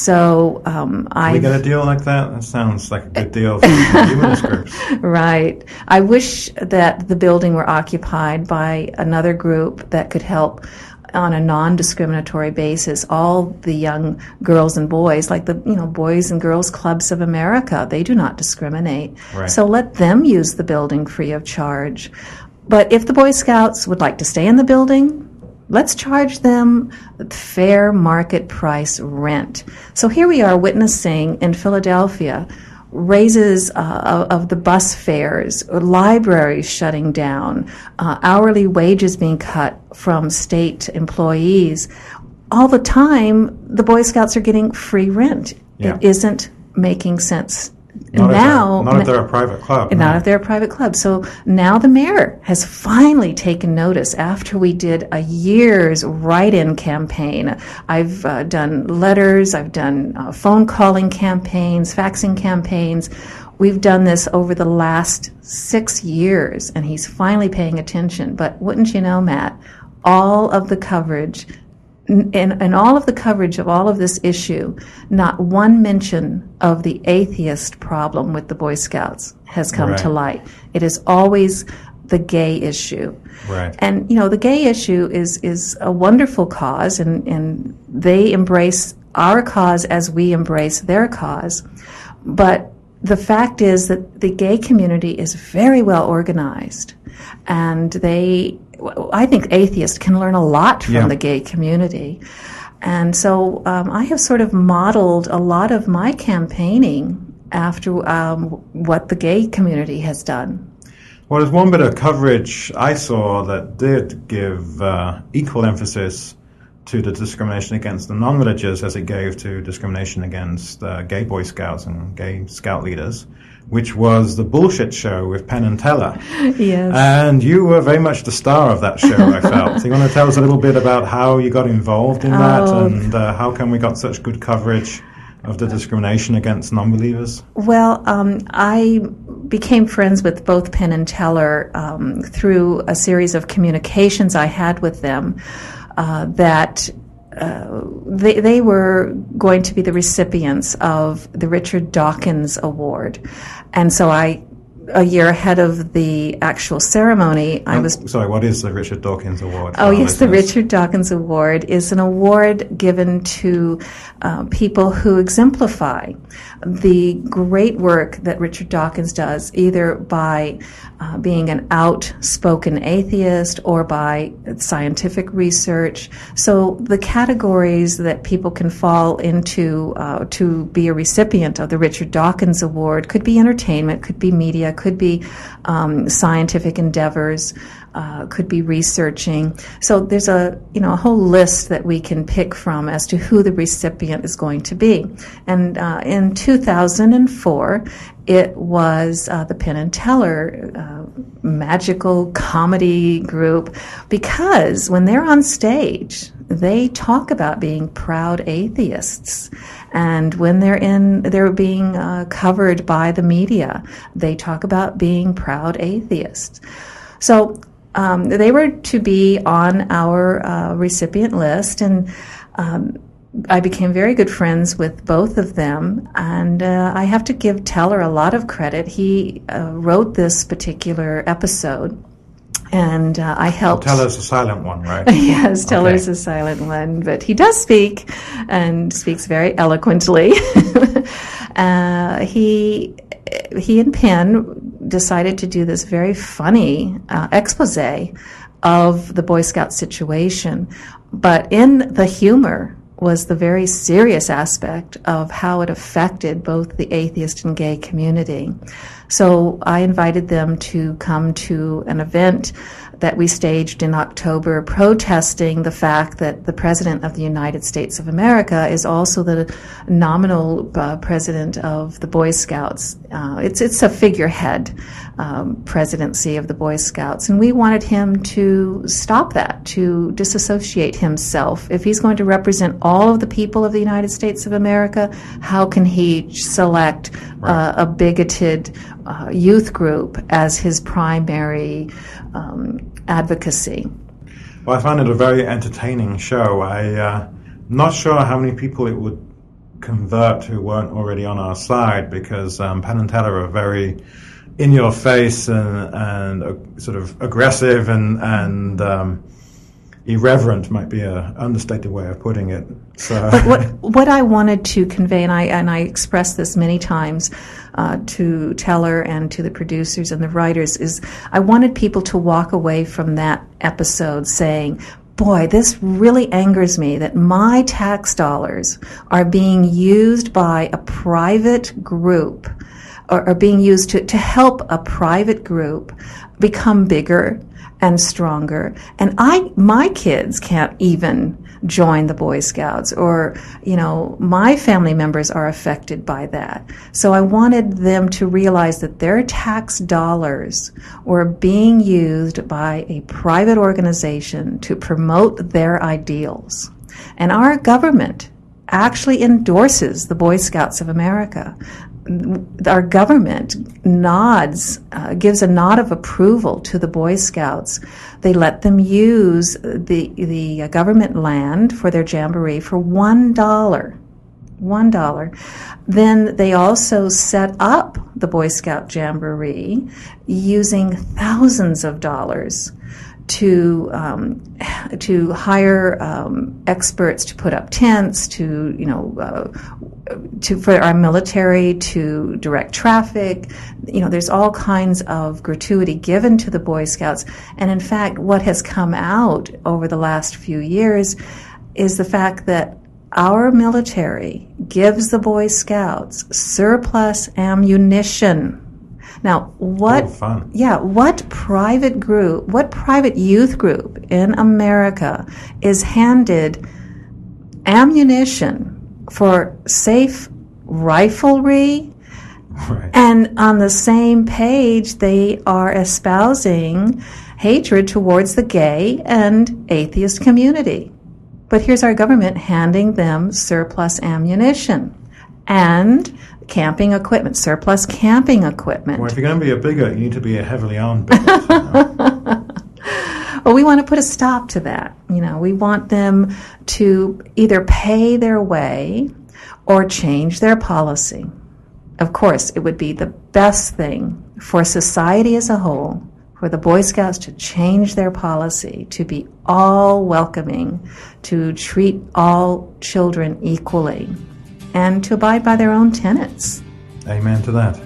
Speaker 11: So um, I.
Speaker 10: Can we get a deal like that? That sounds like a good deal for humanist groups.
Speaker 11: Right. I wish that the building were occupied by another group that could help on a non-discriminatory basis all the young girls and boys, like the you know Boys and Girls Clubs of America. They do not discriminate.
Speaker 10: Right.
Speaker 11: So let them use the building free of charge. But if the Boy Scouts would like to stay in the building, let's charge them fair market price rent. So here we are witnessing in Philadelphia raises uh, of the bus fares, libraries shutting down, uh, hourly wages being cut from state employees. All the time, the Boy Scouts are getting free rent.
Speaker 10: Yeah.
Speaker 11: It isn't making sense.
Speaker 10: Not
Speaker 11: now,
Speaker 10: if not if they're a private club.
Speaker 11: Not
Speaker 10: no.
Speaker 11: if they're a private club. So now the mayor has finally taken notice after we did a year's write-in campaign. I've uh, done letters, I've done uh, phone calling campaigns, faxing campaigns. We've done this over the last six years, and he's finally paying attention. But wouldn't you know, Matt, all of the coverage In, in all of the coverage of all of this issue, not one mention of the atheist problem with the Boy Scouts has come
Speaker 10: right.
Speaker 11: to light. It is always the gay issue.
Speaker 10: Right.
Speaker 11: And, you know, the gay issue is, is a wonderful cause, and, and they embrace our cause as we embrace their cause. But the fact is that the gay community is very well organized, and they... I think atheists can learn a lot from
Speaker 10: yeah.
Speaker 11: the gay community. And so um, I have sort of modeled a lot of my campaigning after um, what the gay community has done.
Speaker 10: Well, there's one bit of coverage I saw that did give uh, equal emphasis to the discrimination against the non-religious as it gave to discrimination against uh, gay Boy Scouts and gay Scout leaders, which was the Bullshit Show with Penn and Teller.
Speaker 11: Yes.
Speaker 10: And you were very much the star of that show, I felt. So you want to tell us a little bit about how you got involved in that
Speaker 11: oh.
Speaker 10: and uh, how come we got such good coverage of the discrimination against non-believers?
Speaker 11: Well, um, I became friends with both Penn and Teller um, through a series of communications I had with them uh, that Uh, they, they were going to be the recipients of the Richard Dawkins Award. And so I, a year ahead of the actual ceremony, I was...
Speaker 10: Um, sorry, what is the Richard Dawkins Award?
Speaker 11: Oh, yes, the Richard Dawkins Award is an award given to uh, people who exemplify the great work that Richard Dawkins does, either by uh, being an outspoken atheist or by scientific research. So the categories that people can fall into uh, to be a recipient of the Richard Dawkins Award could be entertainment, could be media, could be um, scientific endeavors, uh, could be researching. So there's a you know a whole list that we can pick from as to who the recipient is going to be. And uh, in two thousand four, it was uh, the Penn and Teller uh, magical comedy group, because when they're on stage, they talk about being proud atheists. And when they're in, they're being uh, covered by the media, they talk about being proud atheists. So um, they were to be on our uh, recipient list, and um, I became very good friends with both of them. And uh, I have to give Teller a lot of credit. He uh, wrote this particular episode. And uh, I helped.
Speaker 10: Teller's a silent one, right?
Speaker 11: Yes, Teller's
Speaker 10: okay.
Speaker 11: a silent one, but he does speak, and speaks very eloquently. uh, he he and Penn decided to do this very funny uh, expose of the Boy Scout situation, but in the humor was the very serious aspect of how it affected both the atheist and gay community. So I invited them to come to an event that we staged in October, protesting the fact that the President of the United States of America is also the nominal uh, president of the Boy Scouts. Uh, it's it's a figurehead um, presidency of the Boy Scouts, and we wanted him to stop that, to disassociate himself. If he's going to represent all of the people of the United States of America, how can he select uh, a bigoted uh, youth group as his primary um, advocacy?
Speaker 10: Well, I found it a very entertaining show. I'm uh, not sure how many people it would convert who weren't already on our side, because um, Penn and Teller are very in your face and, and uh, sort of aggressive and, and um, irreverent might be an understated way of putting it. So.
Speaker 11: But what what I wanted to convey, and I and I expressed this many times uh, to Teller and to the producers and the writers, is I wanted people to walk away from that episode saying, boy, this really angers me that my tax dollars are being used by a private group, or are being used to, to help a private group become bigger and stronger. And I, my kids can't even join the Boy Scouts, or, you know, my family members are affected by that. So I wanted them to realize that their tax dollars were being used by a private organization to promote their ideals. And our government actually endorses the Boy Scouts of America. Our government nods, uh, gives a nod of approval to the Boy Scouts. They let them use the the government land for their jamboree for one dollar. One dollar. Then they also set up the Boy Scout Jamboree using thousands of dollars to um, to hire um, experts to put up tents, to you know, uh, to for our military to direct traffic. You know, there's all kinds of gratuity given to the Boy Scouts, and in fact, what has come out over the last few years is the fact that our military gives the Boy Scouts surplus ammunition. Now, what,
Speaker 10: oh, fun.
Speaker 11: yeah, what private group, what private youth group in America is handed ammunition for safe riflery?
Speaker 10: Right.
Speaker 11: And on the same page, they are espousing hatred towards the gay and atheist community. But here's our government handing them surplus ammunition and camping equipment, surplus camping equipment.
Speaker 10: Well, if you're going to be a bigot, you need to be a heavily armed bigot. You know?
Speaker 11: Well, we want to put a stop to that. You know, we want them to either pay their way or change their policy. Of course, it would be the best thing for society as a whole for the Boy Scouts to change their policy, to be all welcoming, to treat all children equally, and to abide by their own tenets.
Speaker 10: Amen to that.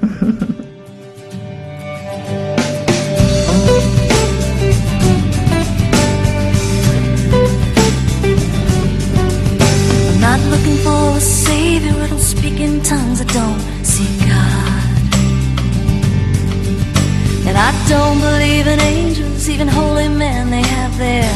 Speaker 12: I'm not looking for a savior, I don't speak in tongues, I don't see God. And I don't believe in angels, even holy men, they have their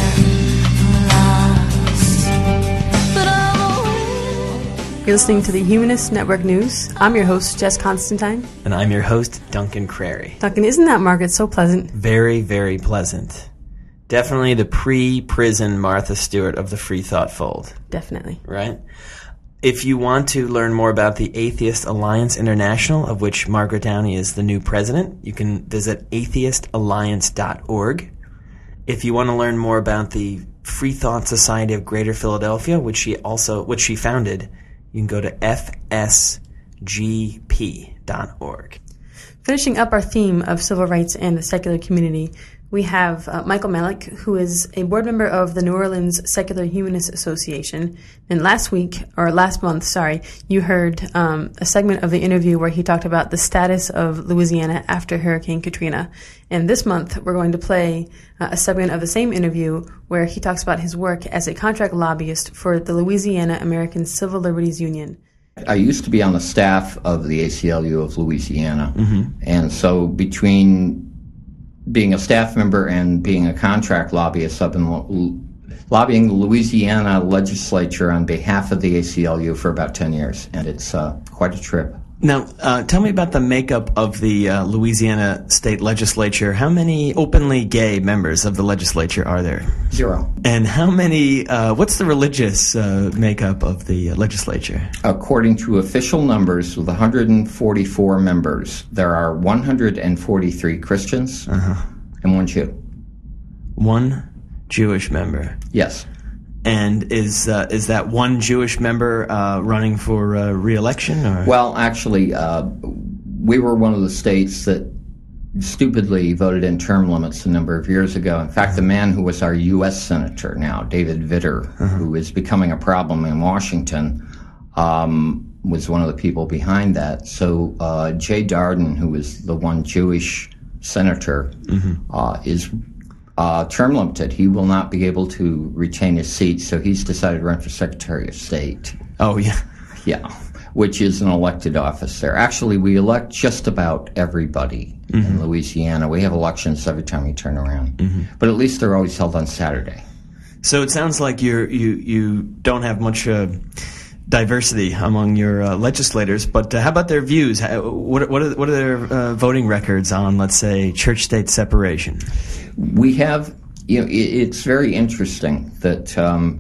Speaker 12: flaws. But I'm
Speaker 1: You're listening to the Humanist Network News. I'm your host, Jess Constantine.
Speaker 2: And I'm your host, Duncan Crary.
Speaker 1: Duncan, isn't that market so pleasant?
Speaker 2: Very, very pleasant. Definitely the pre-prison Martha Stewart of the Free Thought fold.
Speaker 1: Definitely.
Speaker 2: Right? If you want to learn more about the Atheist Alliance International, of which Margaret Downey is the new president, you can visit atheist alliance dot org. If you want to learn more about the Free Thought Society of Greater Philadelphia, which she also which she founded, you can go to f s g p dot org.
Speaker 1: Finishing up our theme of civil rights and the secular community, we have uh, Michael Malik, who is a board member of the New Orleans Secular Humanist Association. And last week, or last month, sorry, you heard um, a segment of the interview where he talked about the status of Louisiana after Hurricane Katrina. And this month, we're going to play uh, a segment of the same interview where he talks about his work as a contract lobbyist for the Louisiana American Civil Liberties Union.
Speaker 13: I used to be on the staff of the A C L U of Louisiana. Mm-hmm. And so between being a staff member and being a contract lobbyist, I've been lo- lobbying the Louisiana legislature on behalf of the A C L U for about ten years, and it's uh, quite a trip.
Speaker 2: Now, uh, tell me about the makeup of the uh, Louisiana state legislature. How many openly gay members of the legislature are there?
Speaker 13: Zero.
Speaker 2: And how many, uh, what's the religious uh, makeup of the legislature?
Speaker 13: According to official numbers, with one hundred forty-four members, there are one hundred forty-three Christians uh-huh. and one Jew.
Speaker 2: One Jewish member?
Speaker 13: Yes.
Speaker 2: And is uh, is that one Jewish member uh, running for uh, re-election? Or?
Speaker 13: Well, actually, uh, we were one of the states that stupidly voted in term limits a number of years ago. In fact, the man who was our U S senator now, David Vitter, uh-huh. who is becoming a problem in Washington, um, was one of the people behind that. So uh, Jay Darden, who was the one Jewish senator, mm-hmm. uh, is Uh, term limited. He will not be able to retain his seat, so he's decided to run for Secretary of State.
Speaker 2: Oh, yeah.
Speaker 13: Yeah, which is an elected office there. Actually, we elect just about everybody mm-hmm. in Louisiana. We have elections every time we turn around. Mm-hmm. But at least they're always held on Saturday.
Speaker 2: So it sounds like you're, you you don't have much uh, diversity among your uh, legislators, but uh, how about their views? How, what, what, are, what are their uh, voting records on, let's say, church-state separation?
Speaker 13: We have, you know, it, it's very interesting that um,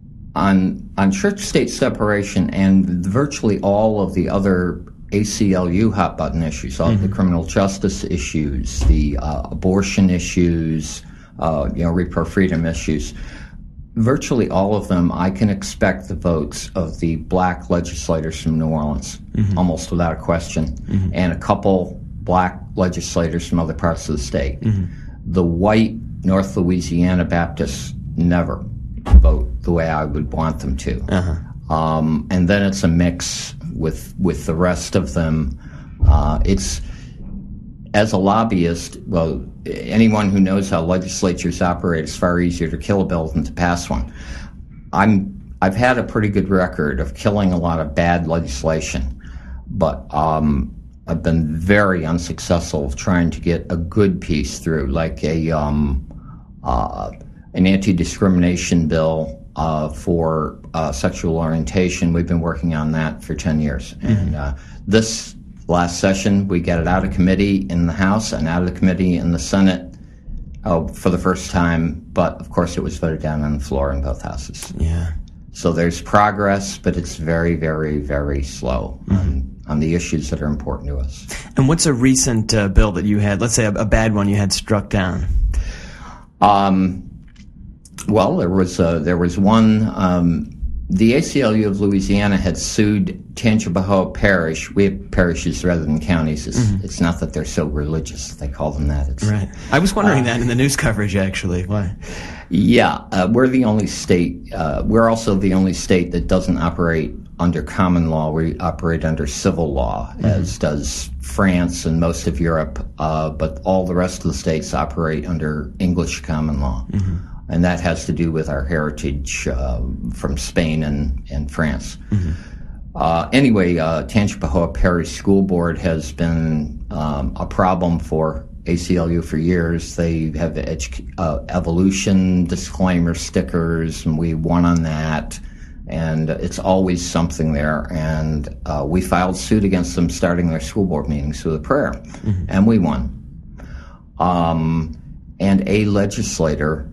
Speaker 13: on on church-state separation and virtually all of the other A C L U hot-button issues, all mm-hmm. of the criminal justice issues, the uh, abortion issues, uh, you know, reproductive freedom issues, virtually all of them, I can expect the votes of the black legislators from New Orleans, mm-hmm. almost without a question, mm-hmm. and a couple black legislators from other parts of the state. Mm-hmm. The white North Louisiana Baptists never vote the way I would want them to. Uh-huh. Um, and then it's a mix with with the rest of them. Uh, it's, as a lobbyist, well, anyone who knows how legislatures operate, it's far easier to kill a bill than to pass one. I'm, I've had a pretty good record of killing a lot of bad legislation, but um, I've been very unsuccessful of trying to get a good piece through, like a um, uh, an anti-discrimination bill uh, for uh, sexual orientation. We've been working on that for ten years. Mm-hmm. And uh, this last session, we got it out of committee in the House and out of the committee in the Senate uh, for the first time. But, of course, it was voted down on the floor in both houses.
Speaker 2: Yeah.
Speaker 13: So there's progress, but it's very, very, very slow. Mm-hmm. on, on the issues that are important to us.
Speaker 2: And what's a recent uh, bill that you had, let's say a, a bad one you had struck down?
Speaker 13: Um, well, there was uh, there was one. Um, the A C L U of Louisiana had sued Tangipahoa Parish. We have parishes rather than counties. It's, mm-hmm. it's not that they're so religious that they call them that. It's,
Speaker 2: right. I was wondering uh, that in the news coverage, actually. Why?
Speaker 13: Yeah, uh, we're the only state. Uh, we're also the only state that doesn't operate under common law. We operate under civil law, mm-hmm. as does France and most of Europe, uh, but all the rest of the states operate under English common law. Mm-hmm. And that has to do with our heritage uh, from Spain and, and France. Mm-hmm. Uh, anyway, uh, Tangipahoa Parish School Board has been um, a problem for A C L U for years. They have edu- uh, evolution disclaimer stickers, and we won on that. And it's always something there. And uh, we filed suit against them starting their school board meetings with a prayer. Mm-hmm. And we won. Um, and a legislator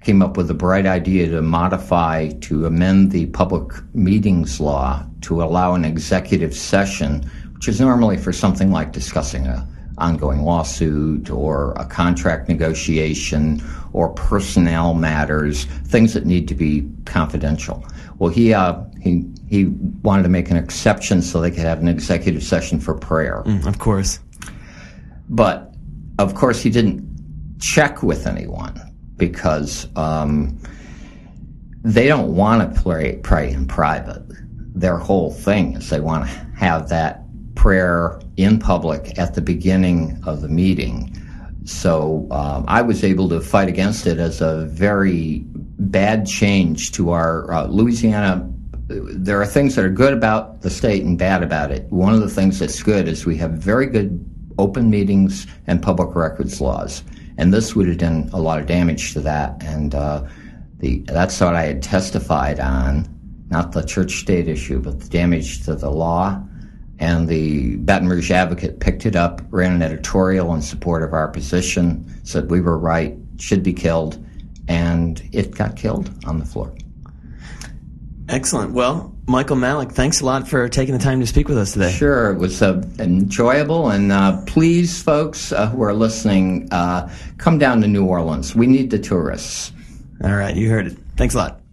Speaker 13: came up with a bright idea to modify, to amend the public meetings law to allow an executive session, which is normally for something like discussing a ongoing lawsuit or a contract negotiation or personnel matters, things that need to be confidential. Well, he uh, he he wanted to make an exception so they could have an executive session for prayer.
Speaker 2: Mm, of course.
Speaker 13: But, of course, he didn't check with anyone because um, they don't want to pray, pray in private. Their whole thing is they want to have that prayer in public at the beginning of the meeting. So um, I was able to fight against it as a very bad change to our uh, Louisiana. There are things that are good about the state and bad about it. One of the things that's good is we have very good open meetings and public records laws, and this would have done a lot of damage to that. And uh, the that's what I had testified on, not the church-state issue, but the damage to the law. And the Baton Rouge Advocate picked it up, ran an editorial in support of our position, said we were right, should be killed, and it got killed on the floor.
Speaker 2: Excellent. Well, Michael Malik, thanks a lot for taking the time to speak with us today.
Speaker 13: Sure. It was uh, enjoyable, and uh, please, folks uh, who are listening, uh, come down to New Orleans. We need the tourists.
Speaker 2: All right, you heard it. Thanks a lot.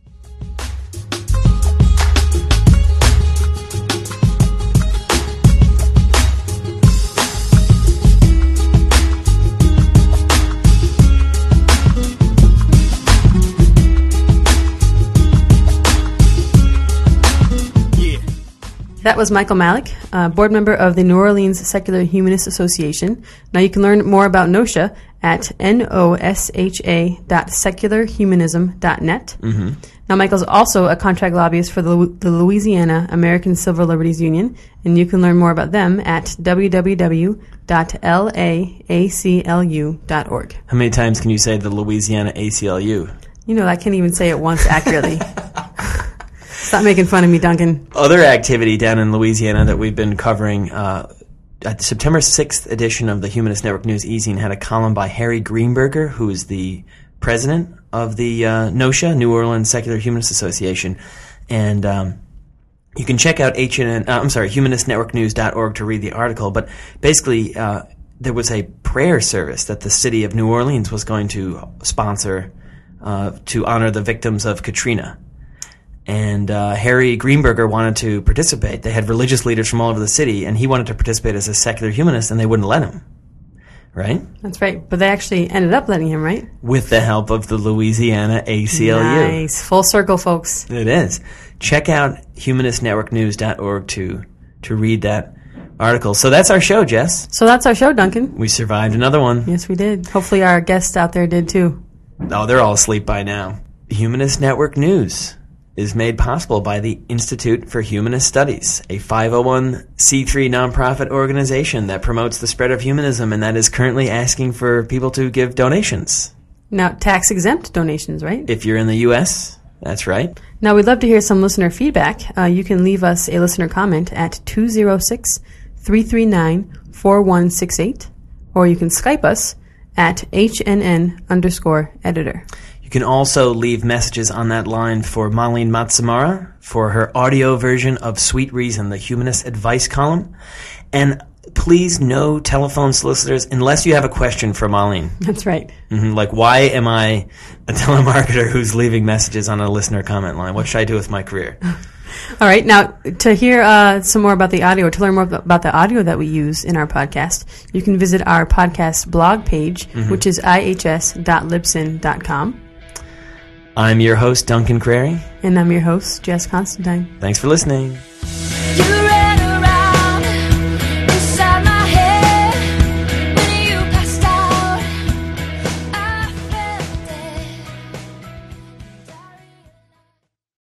Speaker 1: That was Michael Malik, uh, board member of the New Orleans Secular Humanist Association. Now you can learn more about NOSHA at N O S H A dot secular humanism dot net.
Speaker 2: Mm-hmm.
Speaker 1: Now Michael's also a contract lobbyist for the, the Louisiana American Civil Liberties Union, and you can learn more about them at w w w dot l a a c l u dot org.
Speaker 2: How many times can you say the Louisiana A C L U?
Speaker 1: You know, I can't even say it once accurately. Stop making fun of me, Duncan.
Speaker 2: Other activity down in Louisiana that we've been covering, uh, at the September sixth edition of the Humanist Network News e-zine had a column by Harry Greenberger, who is the president of the uh, NOSHA, New Orleans Secular Humanist Association. And um, you can check out H N N, uh, I'm sorry, humanist network news dot org to read the article. But basically, uh, there was a prayer service that the city of New Orleans was going to sponsor uh, to honor the victims of Katrina. And uh, Harry Greenberger wanted to participate. They had religious leaders from all over the city, and he wanted to participate as a secular humanist, and they wouldn't let him. Right?
Speaker 1: That's right. But they actually ended up letting him, right?
Speaker 2: With the help of the Louisiana A C L U.
Speaker 1: Nice. Full circle, folks.
Speaker 2: It is. Check out humanist network news dot org to, to read that article. So that's our show, Jess.
Speaker 1: So that's our show, Duncan.
Speaker 2: We survived another one.
Speaker 1: Yes, we did. Hopefully our guests out there did, too.
Speaker 2: Oh, they're all asleep by now. Humanist Network News is made possible by the Institute for Humanist Studies, a five oh one c three nonprofit organization that promotes the spread of humanism and that is currently asking for people to give donations.
Speaker 1: Now, tax-exempt donations, right?
Speaker 2: If you're in the U S, that's right.
Speaker 1: Now, we'd love to hear some listener feedback. Uh, you can leave us a listener comment at two oh six, three three nine, four one six eight, or you can Skype us at H N N underscore editor.
Speaker 2: You can also leave messages on that line for Malin Matsamara for her audio version of Sweet Reason, the Humanist Advice column. And please, no telephone solicitors unless you have a question for Malin.
Speaker 1: That's right.
Speaker 2: Mm-hmm. Like, why am I a telemarketer who's leaving messages on a listener comment line? What should I do with my career?
Speaker 1: All right. Now, to hear uh, some more about the audio, to learn more about the audio that we use in our podcast, you can visit our podcast blog page, mm-hmm. which is i h s dot libsyn dot com.
Speaker 2: I'm your host, Duncan Crary.
Speaker 1: And I'm your host, Jess Constantine.
Speaker 2: Thanks for listening.
Speaker 12: You